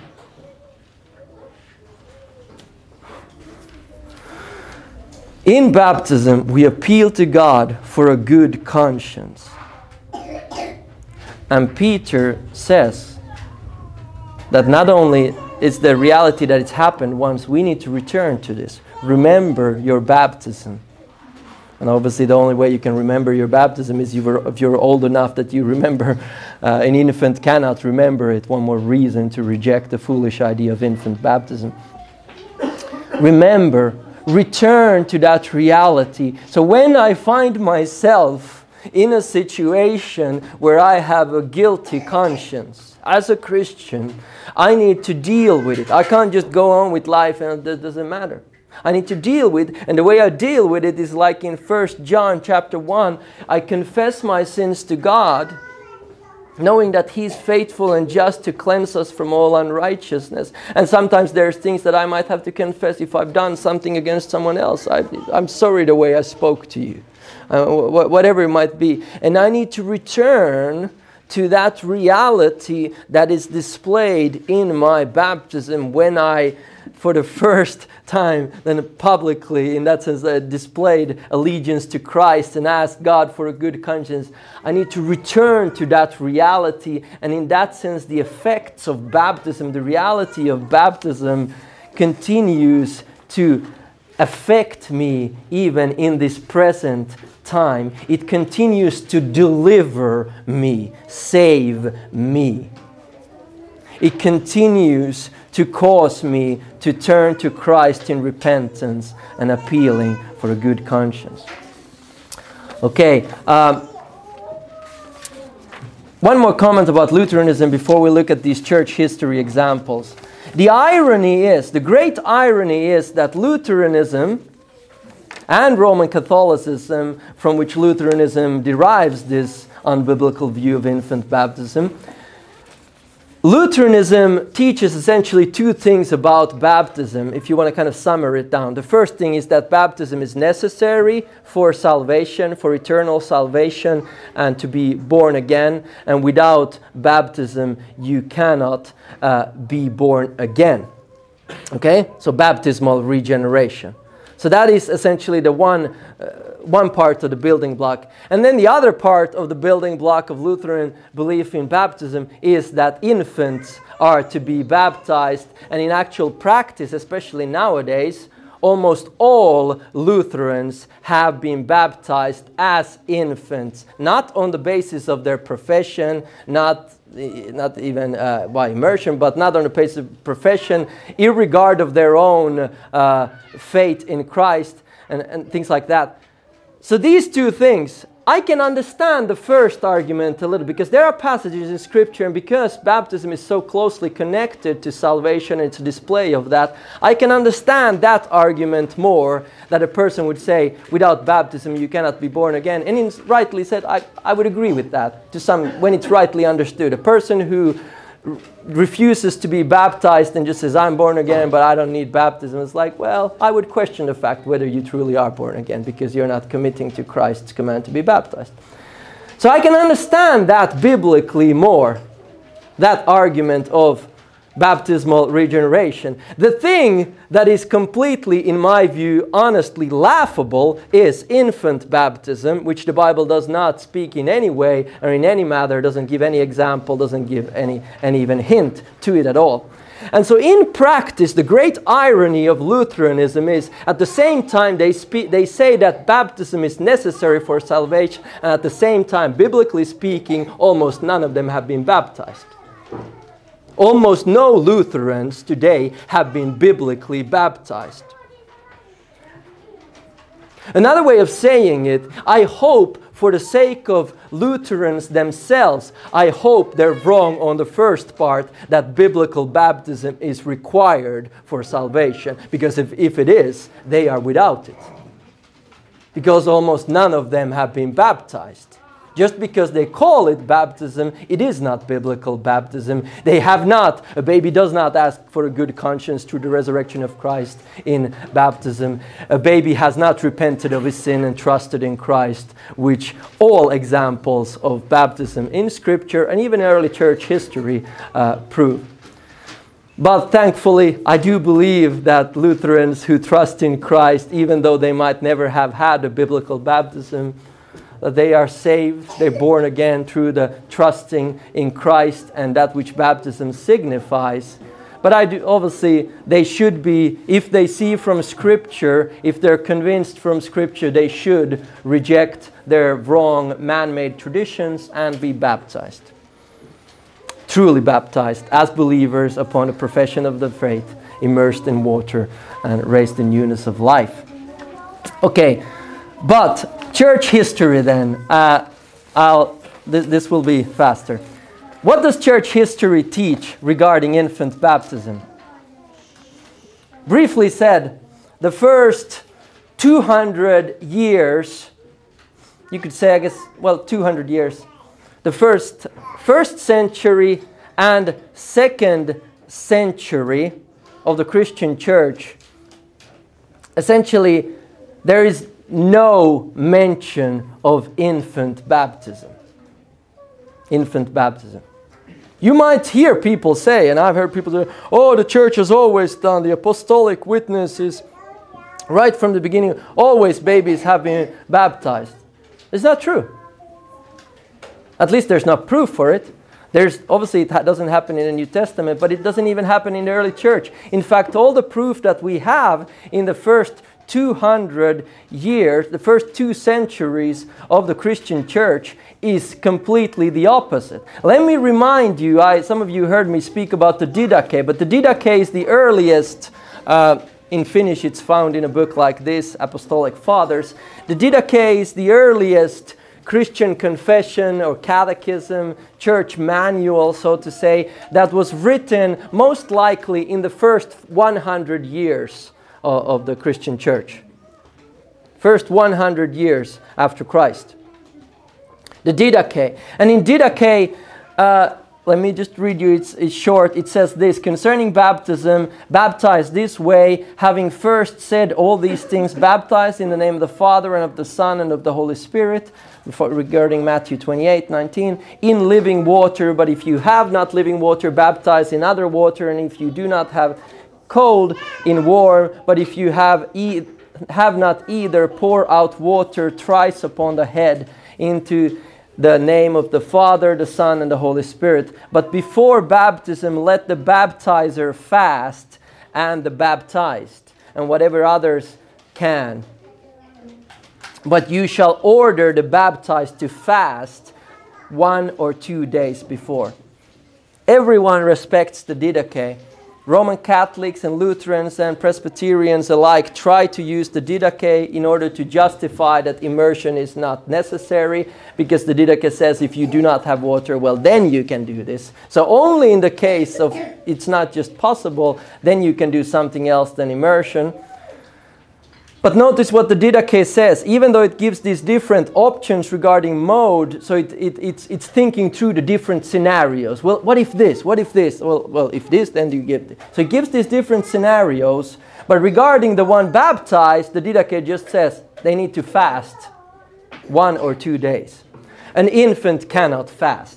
In baptism, we appeal to God for a good conscience. And Peter says that not only is the reality that it's happened once, we need to return to this. Remember your baptism. And obviously the only way you can remember your baptism is if you're old enough that you remember. An infant cannot remember it. One more reason to reject the foolish idea of infant baptism. Remember, return to that reality. So when I find myself in a situation where I have a guilty conscience, as a Christian, I need to deal with it. I can't just go on with life and it doesn't matter. I need to deal with it, and the way I deal with it is like in 1 John chapter 1, I confess my sins to God, knowing that He's faithful and just to cleanse us from all unrighteousness. And sometimes there's things that I might have to confess if I've done something against someone else. I'm sorry the way I spoke to you, whatever it might be. And I need to return to that reality that is displayed in my baptism when I, for the first time, then publicly, in that sense, displayed allegiance to Christ and asked God for a good conscience. I need to return to that reality, and in that sense, the effects of baptism, the reality of baptism continues to affect me even in this present time. It continues to deliver me, save me. It continues to cause me to turn to Christ in repentance and appealing for a good conscience. Okay, one more comment about Lutheranism before we look at these church history examples. The great irony is that Lutheranism and Roman Catholicism, from which Lutheranism derives this unbiblical view of infant baptism, Lutheranism teaches essentially two things about baptism, if you want to kind of summarize it down. The first thing is that baptism is necessary for salvation, for eternal salvation, and to be born again. And without baptism, you cannot be born again. Okay, so baptismal regeneration. So that is essentially the one part of the building block. And then the other part of the building block of Lutheran belief in baptism is that infants are to be baptized. And in actual practice, especially nowadays, almost all Lutherans have been baptized as infants, not on the basis of their profession, not even by immersion, but not on the basis of profession, irregard of their own faith in Christ and things like that. So these two things, I can understand the first argument a little, because there are passages in Scripture, and because baptism is so closely connected to salvation and it's a display of that, I can understand that argument more, that a person would say, without baptism you cannot be born again. And it's rightly said, I would agree with that, to some, when it's rightly understood. A person who refuses to be baptized and just says, I'm born again, but I don't need baptism. It's like, well, I would question the fact whether you truly are born again, because you're not committing to Christ's command to be baptized. So I can understand that biblically more, that argument of baptismal regeneration. The thing that is completely, in my view, honestly laughable is infant baptism, which the Bible does not speak in any way or in any manner, doesn't give any example, doesn't give any even hint to it at all. And so in practice, the great irony of Lutheranism is, at the same time they say that baptism is necessary for salvation, and at the same time, biblically speaking, almost none of them have been baptized. Almost no Lutherans today have been biblically baptized. Another way of saying it, I hope for the sake of Lutherans themselves, I hope they're wrong on the first part, that biblical baptism is required for salvation. Because if it is, they are without it. Because almost none of them have been baptized. Just because they call it baptism, it is not biblical baptism. They have not, a baby does not ask for a good conscience through the resurrection of Christ in baptism. A baby has not repented of his sin and trusted in Christ, which all examples of baptism in Scripture and even early church history prove. But thankfully, I do believe that Lutherans who trust in Christ, even though they might never have had a biblical baptism, that they are saved, they're born again through the trusting in Christ and that which baptism signifies. But obviously, they should be, if they see from Scripture, if they're convinced from Scripture, they should reject their wrong man-made traditions and be baptized. Truly baptized as believers upon the profession of the faith, immersed in water and raised in newness of life. Okay, but church history then. This will be faster. What does church history teach regarding infant baptism? Briefly said, the first 200 years, you could say, 200 years, the first century and second century of the Christian church, essentially, there is no mention of infant baptism. Infant baptism. You might hear people say, and I've heard people say, oh, the church has always done, the apostolic witness is right from the beginning, always babies have been baptized. It's not true. At least there's not proof for it. Obviously, it doesn't happen in the New Testament, but it doesn't even happen in the early church. In fact, all the proof that we have in the first 200 years, the first 2 centuries of the Christian church is completely the opposite. Let me remind you, some of you heard me speak about the Didache, but the Didache is the earliest, in Finnish it's found in a book like this, Apostolic Fathers. The Didache is the earliest Christian confession or catechism, church manual, so to say, that was written most likely in the first 100 years of the Christian church. First 100 years after Christ. The Didache. And in Didache, let me just read you, it's short. It says this: concerning baptism, baptized this way, having first said all these things, baptized in the name of the Father and of the Son and of the Holy Spirit, regarding Matthew 28:19, in living water. But if you have not living water, baptize in other water. And if you do not have cold in warm, but if you have not either, pour out water thrice upon the head into the name of the Father, the Son, and the Holy Spirit. But before baptism, let the baptizer fast and the baptized, and whatever others can. But you shall order the baptized to fast 1 or 2 days before. Everyone respects the Didache. Roman Catholics and Lutherans and Presbyterians alike try to use the Didache in order to justify that immersion is not necessary, because the Didache says if you do not have water, well, then you can do this. So only in the case of it's not just possible, then you can do something else than immersion. But notice what the Didache says. Even though it gives these different options regarding mode, so it's thinking through the different scenarios. Well, what if this? What if this? Well, if this, then you get this. So it gives these different scenarios. But regarding the one baptized, the Didache just says they need to fast 1 or 2 days. An infant cannot fast.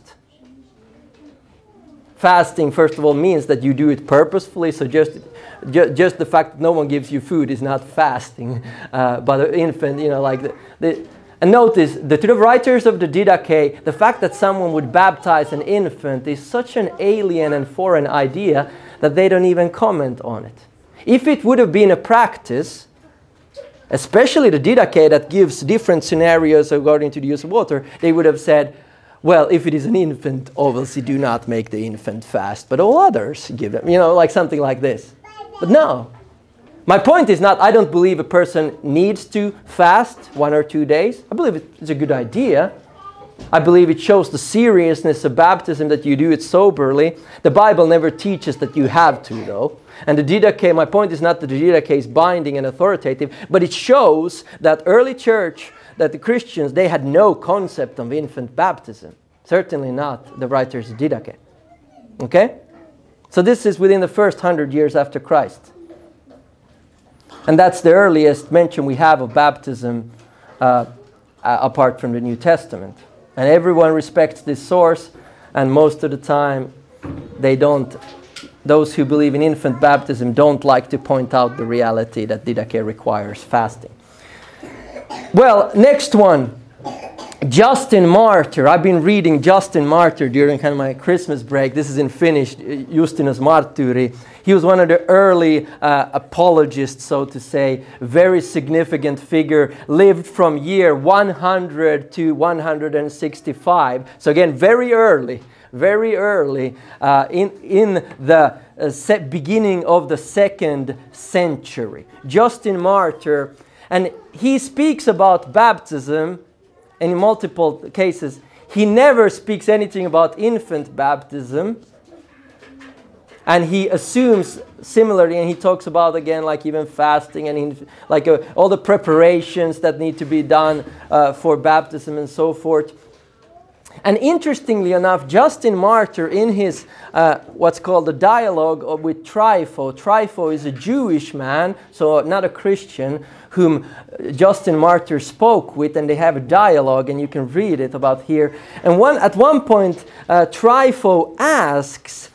Fasting, first of all, means that you do it purposefully. So just the fact that no one gives you food is not fasting. But an infant, and notice, to the writers of the Didache, the fact that someone would baptize an infant is such an alien and foreign idea that they don't even comment on it. If it would have been a practice, especially the Didache that gives different scenarios according to the use of water, they would have said, well, if it is an infant, obviously do not make the infant fast, but all others give them, like something like this. But no. My point is not, I don't believe a person needs to fast 1 or 2 days. I believe it's a good idea. I believe it shows the seriousness of baptism that you do it soberly. The Bible never teaches that you have to, though. And the Didache, my point is not that the Didache is binding and authoritative, but it shows that early church, that the Christians, they had no concept of infant baptism. Certainly not the writers of Didache. Okay? So this is within the first 100 years after Christ. And that's the earliest mention we have of baptism apart from the New Testament. And everyone respects this source, and most of the time those who believe in infant baptism don't like to point out the reality that Didache requires fasting. Well, next one, Justin Martyr. I've been reading Justin Martyr during kind of my Christmas break. This is in Finnish, Justinus Martyri. He was one of the early apologists, so to say, very significant figure, lived from year 100 to 165. So again, very early in the beginning of the 2nd century. Justin Martyr, and he speaks about baptism, and in multiple cases, he never speaks anything about infant baptism. And he assumes similarly, and he talks about, again, like even fasting and all the preparations that need to be done for baptism and so forth. And interestingly enough, Justin Martyr, in his what's called the dialogue with Trypho is a Jewish man, so not a Christian, whom Justin Martyr spoke with, and they have a dialogue, and you can read it about here. And at one point, Trypho asks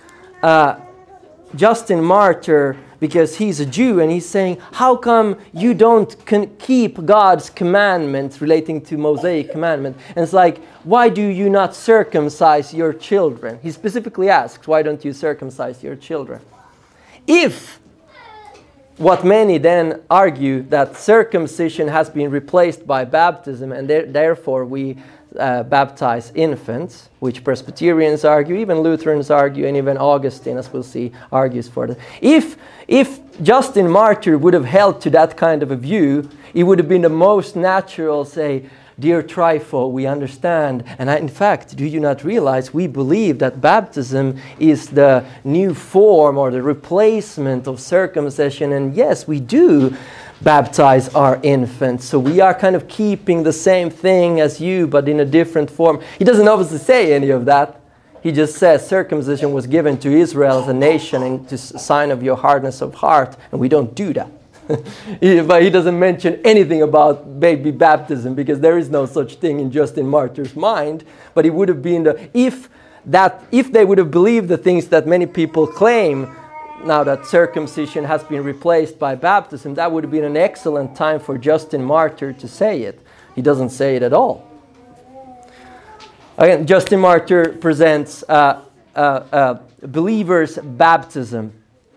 Justin Martyr, because he's a Jew, and he's saying, how come you don't keep God's commandments relating to Mosaic commandment? And it's like, why do you not circumcise your children? He specifically asks, why don't you circumcise your children? If what many then argue that circumcision has been replaced by baptism, and therefore we baptize infants, which Presbyterians argue, even Lutherans argue, and even Augustine, as we'll see, argues for that. If Justin Martyr would have held to that kind of a view, it would have been the most natural, say, dear Trypho, we understand, and in fact, do you not realize we believe that baptism is the new form or the replacement of circumcision, and yes, we do baptize our infants, so we are kind of keeping the same thing as you, but in a different form. He doesn't obviously say any of that. He just says circumcision was given to Israel as a nation and to sign of your hardness of heart, and we don't do that. But he doesn't mention anything about baby baptism, because there is no such thing in Justin Martyr's mind. But it would have been if they would have believed the things that many people claim now that circumcision has been replaced by baptism, that would have been an excellent time for Justin Martyr to say it. He doesn't say it at all. Again, Justin Martyr presents believer's baptism.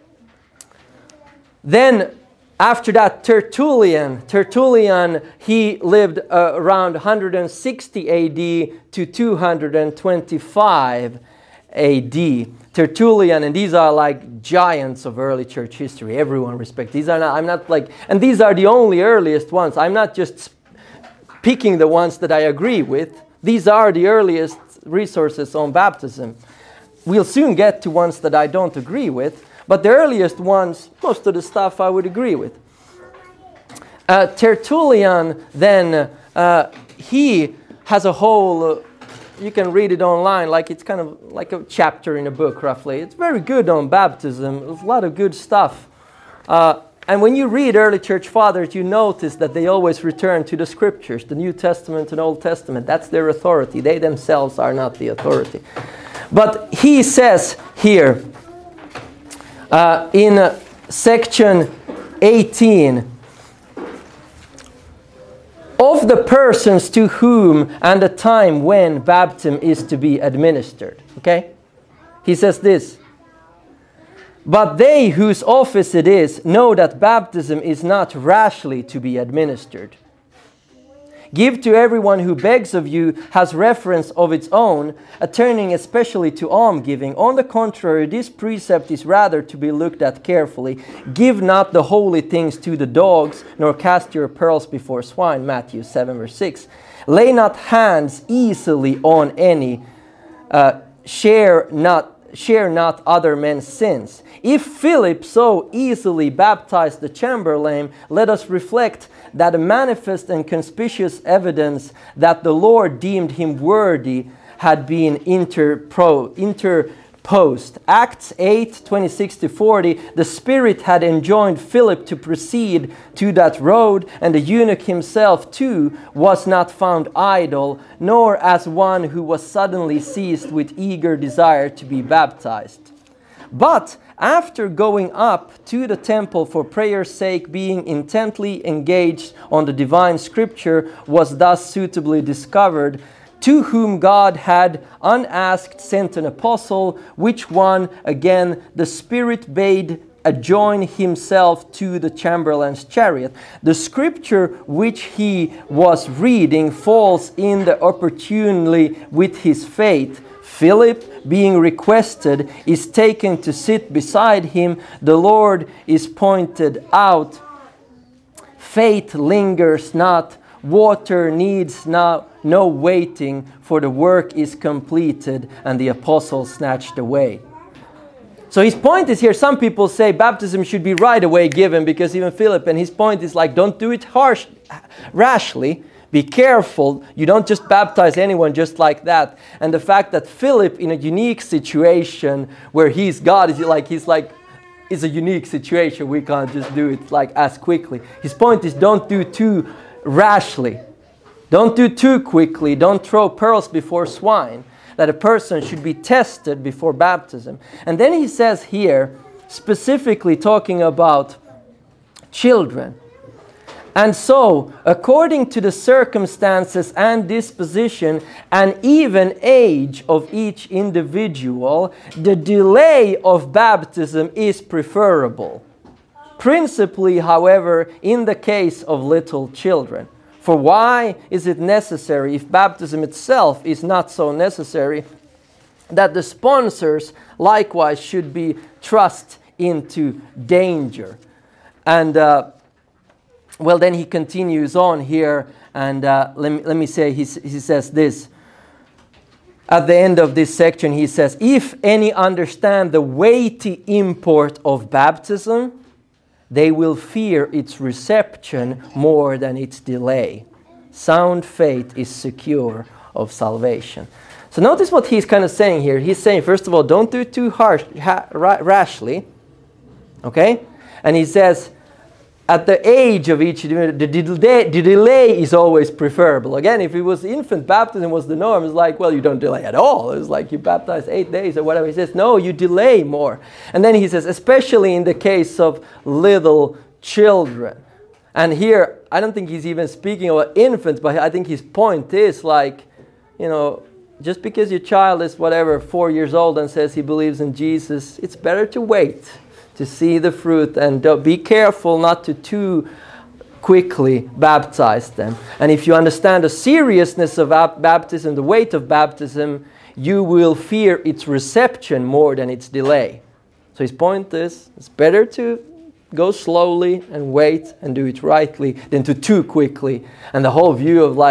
Then, after that, Tertullian, he lived around 160 AD to 225 AD. Tertullian, and these are like giants of early church history. Everyone respects. These are not, I'm not like, and these are the only earliest ones. I'm not just picking the ones that I agree with. These are the earliest resources on baptism. We'll soon get to ones that I don't agree with, but the earliest ones, most of the stuff I would agree with. Tertullian, then, he has a whole, you can read it online, like it's kind of like a chapter in a book, roughly. It's very good on baptism. There's a lot of good stuff. And when you read early church fathers, you notice that they always return to the scriptures, the New Testament and Old Testament. That's their authority. They themselves are not the authority. But he says here, in section 18, of the persons to whom and the time when baptism is to be administered. Okay? He says this. But they whose office it is know that baptism is not rashly to be administered. Give to everyone who begs of you has reference of its own, attending especially to almsgiving. On the contrary, this precept is rather to be looked at carefully. Give not the holy things to the dogs, nor cast your pearls before swine. Matthew 7 verse 6. Lay not hands easily on any. Share not other men's sins. If Philip so easily baptized the chamberlain, let us reflect that a manifest and conspicuous evidence that the Lord deemed him worthy had been interposed. Acts 8, 26 to 40, the Spirit had enjoined Philip to proceed to that road, and the eunuch himself too was not found idle, nor as one who was suddenly seized with eager desire to be baptized. But after going up to the temple for prayer's sake, being intently engaged on the divine scripture, was thus suitably discovered, to whom God had unasked sent an apostle, which one again the Spirit bade adjoin himself to the chamberlain's chariot. The scripture which he was reading falls in the opportunely with his faith. Philip, being requested, is taken to sit beside him. The Lord is pointed out. Faith lingers not. Water needs no waiting, for the work is completed, and the apostle snatched away. So his point is here, some people say baptism should be right away given, because even Philip, and his point is like, don't do it rashly. Be careful. You don't just baptize anyone just like that. And the fact that Philip, in a unique situation where he's God, is a unique situation. We can't just do it like as quickly. His point is, don't do too rashly. Don't do too quickly. Don't throw pearls before swine. That a person should be tested before baptism. And then he says here, specifically talking about children. And so, according to the circumstances and disposition and even age of each individual, the delay of baptism is preferable. Principally, however, in the case of little children. For why is it necessary, if baptism itself is not so necessary, that the sponsors likewise should be thrust into danger? And well, then he continues on here, and let me say, he says this. At the end of this section, he says, if any understand the weighty import of baptism, they will fear its reception more than its delay. Sound faith is secure of salvation. So notice what he's kind of saying here. He's saying, first of all, don't do it too rashly. Okay? And he says, at the age of each, the delay is always preferable. Again, if it was infant baptism was the norm, it's like, well, you don't delay at all. It's like you baptize 8 days or whatever. He says, no, you delay more. And then he says, especially in the case of little children. And here, I don't think he's even speaking about infants, but I think his point is like, just because your child is 4 years old and says he believes in Jesus, it's better to wait to see the fruit, and be careful not to too quickly baptize them. And if you understand the seriousness of baptism, the weight of baptism, you will fear its reception more than its delay. So his point is, it's better to go slowly and wait and do it rightly than to too quickly. And the whole view of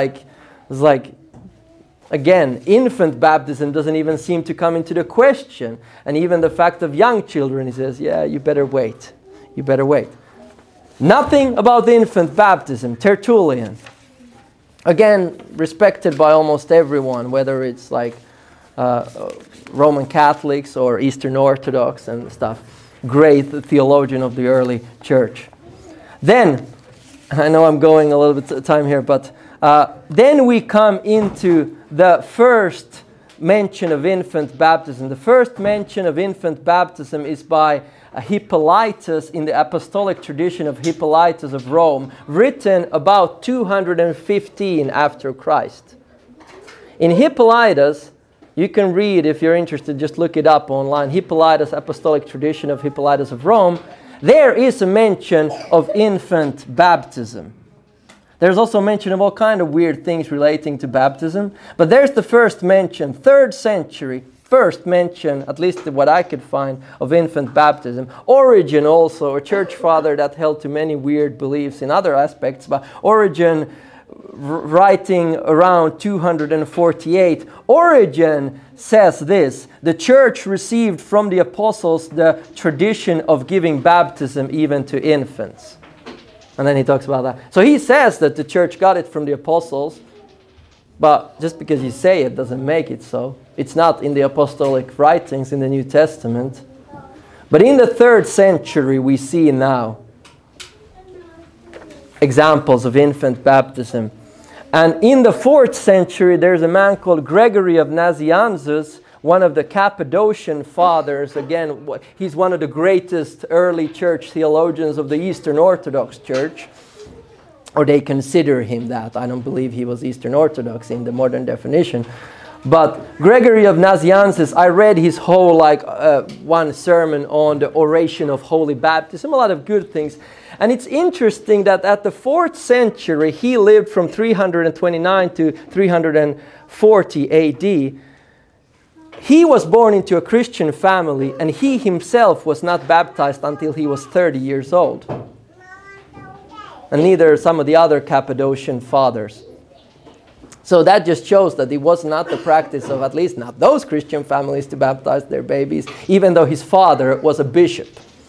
again, infant baptism doesn't even seem to come into the question. And even the fact of young children, he says, yeah, you better wait. You better wait. Nothing about the infant baptism. Tertullian. Again, respected by almost everyone, whether it's like Roman Catholics or Eastern Orthodox and stuff. Great theologian of the early church. Then, I know I'm going a little bit of time here, but then we come into the first mention of infant baptism. The first mention of infant baptism is by Hippolytus in the apostolic tradition of Hippolytus of Rome, written about 215 after Christ. In Hippolytus, you can read, if you're interested, just look it up online, Hippolytus, apostolic tradition of Hippolytus of Rome. There is a mention of infant baptism. There's also mention of all kind of weird things relating to baptism. But there's the first mention, 3rd century, first mention, at least what I could find, of infant baptism. Origen also, a church father that held to many weird beliefs in other aspects. But Origen, writing around 248, Origen says this: the church received from the apostles the tradition of giving baptism even to infants. And then he talks about that. So he says that the church got it from the apostles, but just because you say it doesn't make it so. It's not in the apostolic writings in the New Testament. But in the 3rd century we see now examples of infant baptism. And in the 4th century there's a man called Gregory of Nazianzus, one of the Cappadocian fathers. Again, he's one of the greatest early church theologians of the Eastern Orthodox Church. Or they consider him that. I don't believe he was Eastern Orthodox in the modern definition. But Gregory of Nazianzus, I read his whole one sermon on the oration of holy baptism, a lot of good things. And it's interesting that at the 4th century, he lived from 329 to 340 AD. He was born into a Christian family, and he himself was not baptized until he was 30 years old. And neither some of the other Cappadocian fathers. So that just shows that it was not the practice of at least not those Christian families to baptize their babies, even though his father was a bishop.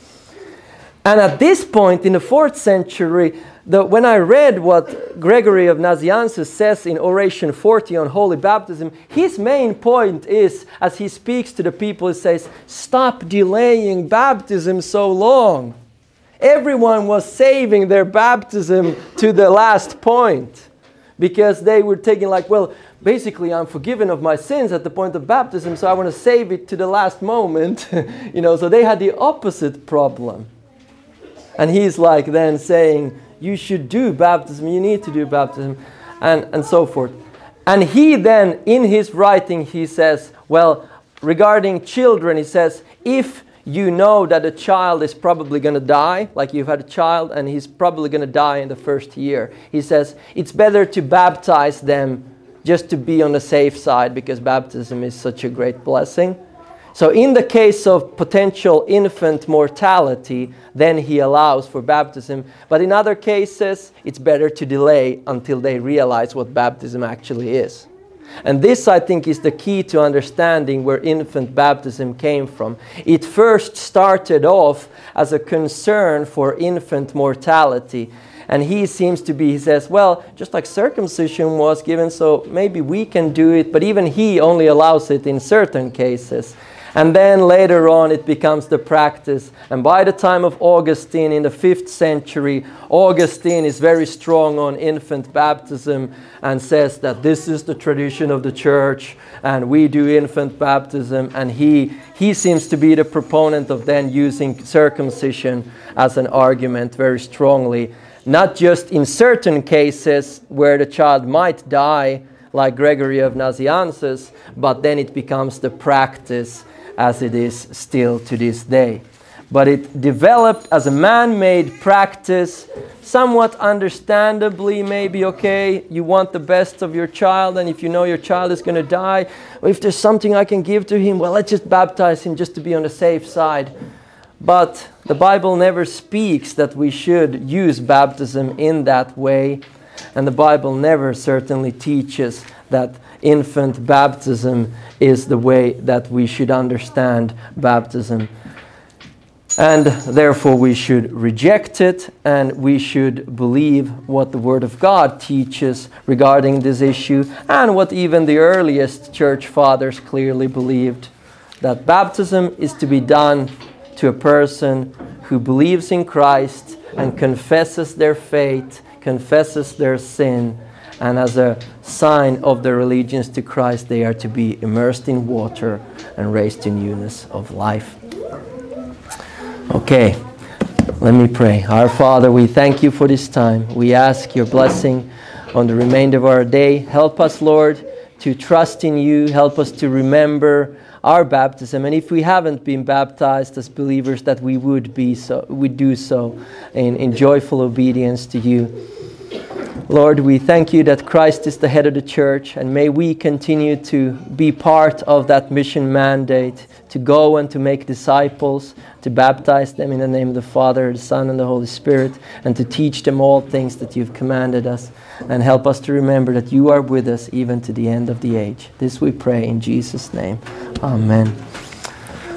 And at this point in the 4th century, when I read what Gregory of Nazianzus says in Oration 40 on holy baptism, his main point is, as he speaks to the people, he says, stop delaying baptism so long. Everyone was saving their baptism to the last point because they were taking basically I'm forgiven of my sins at the point of baptism, so I want to save it to the last moment. So they had the opposite problem. And he's then saying, you should do baptism, you need to do baptism, and so forth. And he then, in his writing, he says, regarding children, he says, if you know that a child is probably going to die, like you've had a child and he's probably going to die in the first year, he says, it's better to baptize them just to be on the safe side because baptism is such a great blessing. So in the case of potential infant mortality, then he allows for baptism. But in other cases, it's better to delay until they realize what baptism actually is. And this, I think, is the key to understanding where infant baptism came from. It first started off as a concern for infant mortality. And he says, just like circumcision was given, so maybe we can do it, but even he only allows it in certain cases. And then later on it becomes the practice. And by the time of Augustine in the 5th century, Augustine is very strong on infant baptism and says that this is the tradition of the church and we do infant baptism. And he seems to be the proponent of then using circumcision as an argument very strongly. Not just in certain cases where the child might die, like Gregory of Nazianzus, but then it becomes the practice as it is still to this day. But it developed as a man-made practice, somewhat understandably, maybe, okay, you want the best of your child, and if you know your child is going to die, or if there's something I can give to him, well, let's just baptize him just to be on the safe side. But the Bible never speaks that we should use baptism in that way, and the Bible never certainly teaches that infant baptism is the way that we should understand baptism. And therefore we should reject it, and we should believe what the Word of God teaches regarding this issue, and what even the earliest church fathers clearly believed, that baptism is to be done to a person who believes in Christ and confesses their faith, confesses their sin, and as a sign of their allegiance to Christ, they are to be immersed in water and raised to newness of life. Okay, let me pray. Our Father, we thank you for this time. We ask your blessing on the remainder of our day. Help us, Lord, to trust in you. Help us to remember our baptism, and if we haven't been baptized as believers, that we would be so, we do so in joyful obedience to you. Lord, we thank you that Christ is the head of the church, and may we continue to be part of that mission mandate, to go and to make disciples, to baptize them in the name of the Father, the Son, and the Holy Spirit, and to teach them all things that you've commanded us, and help us to remember that you are with us even to the end of the age. This we pray in Jesus' name. Amen.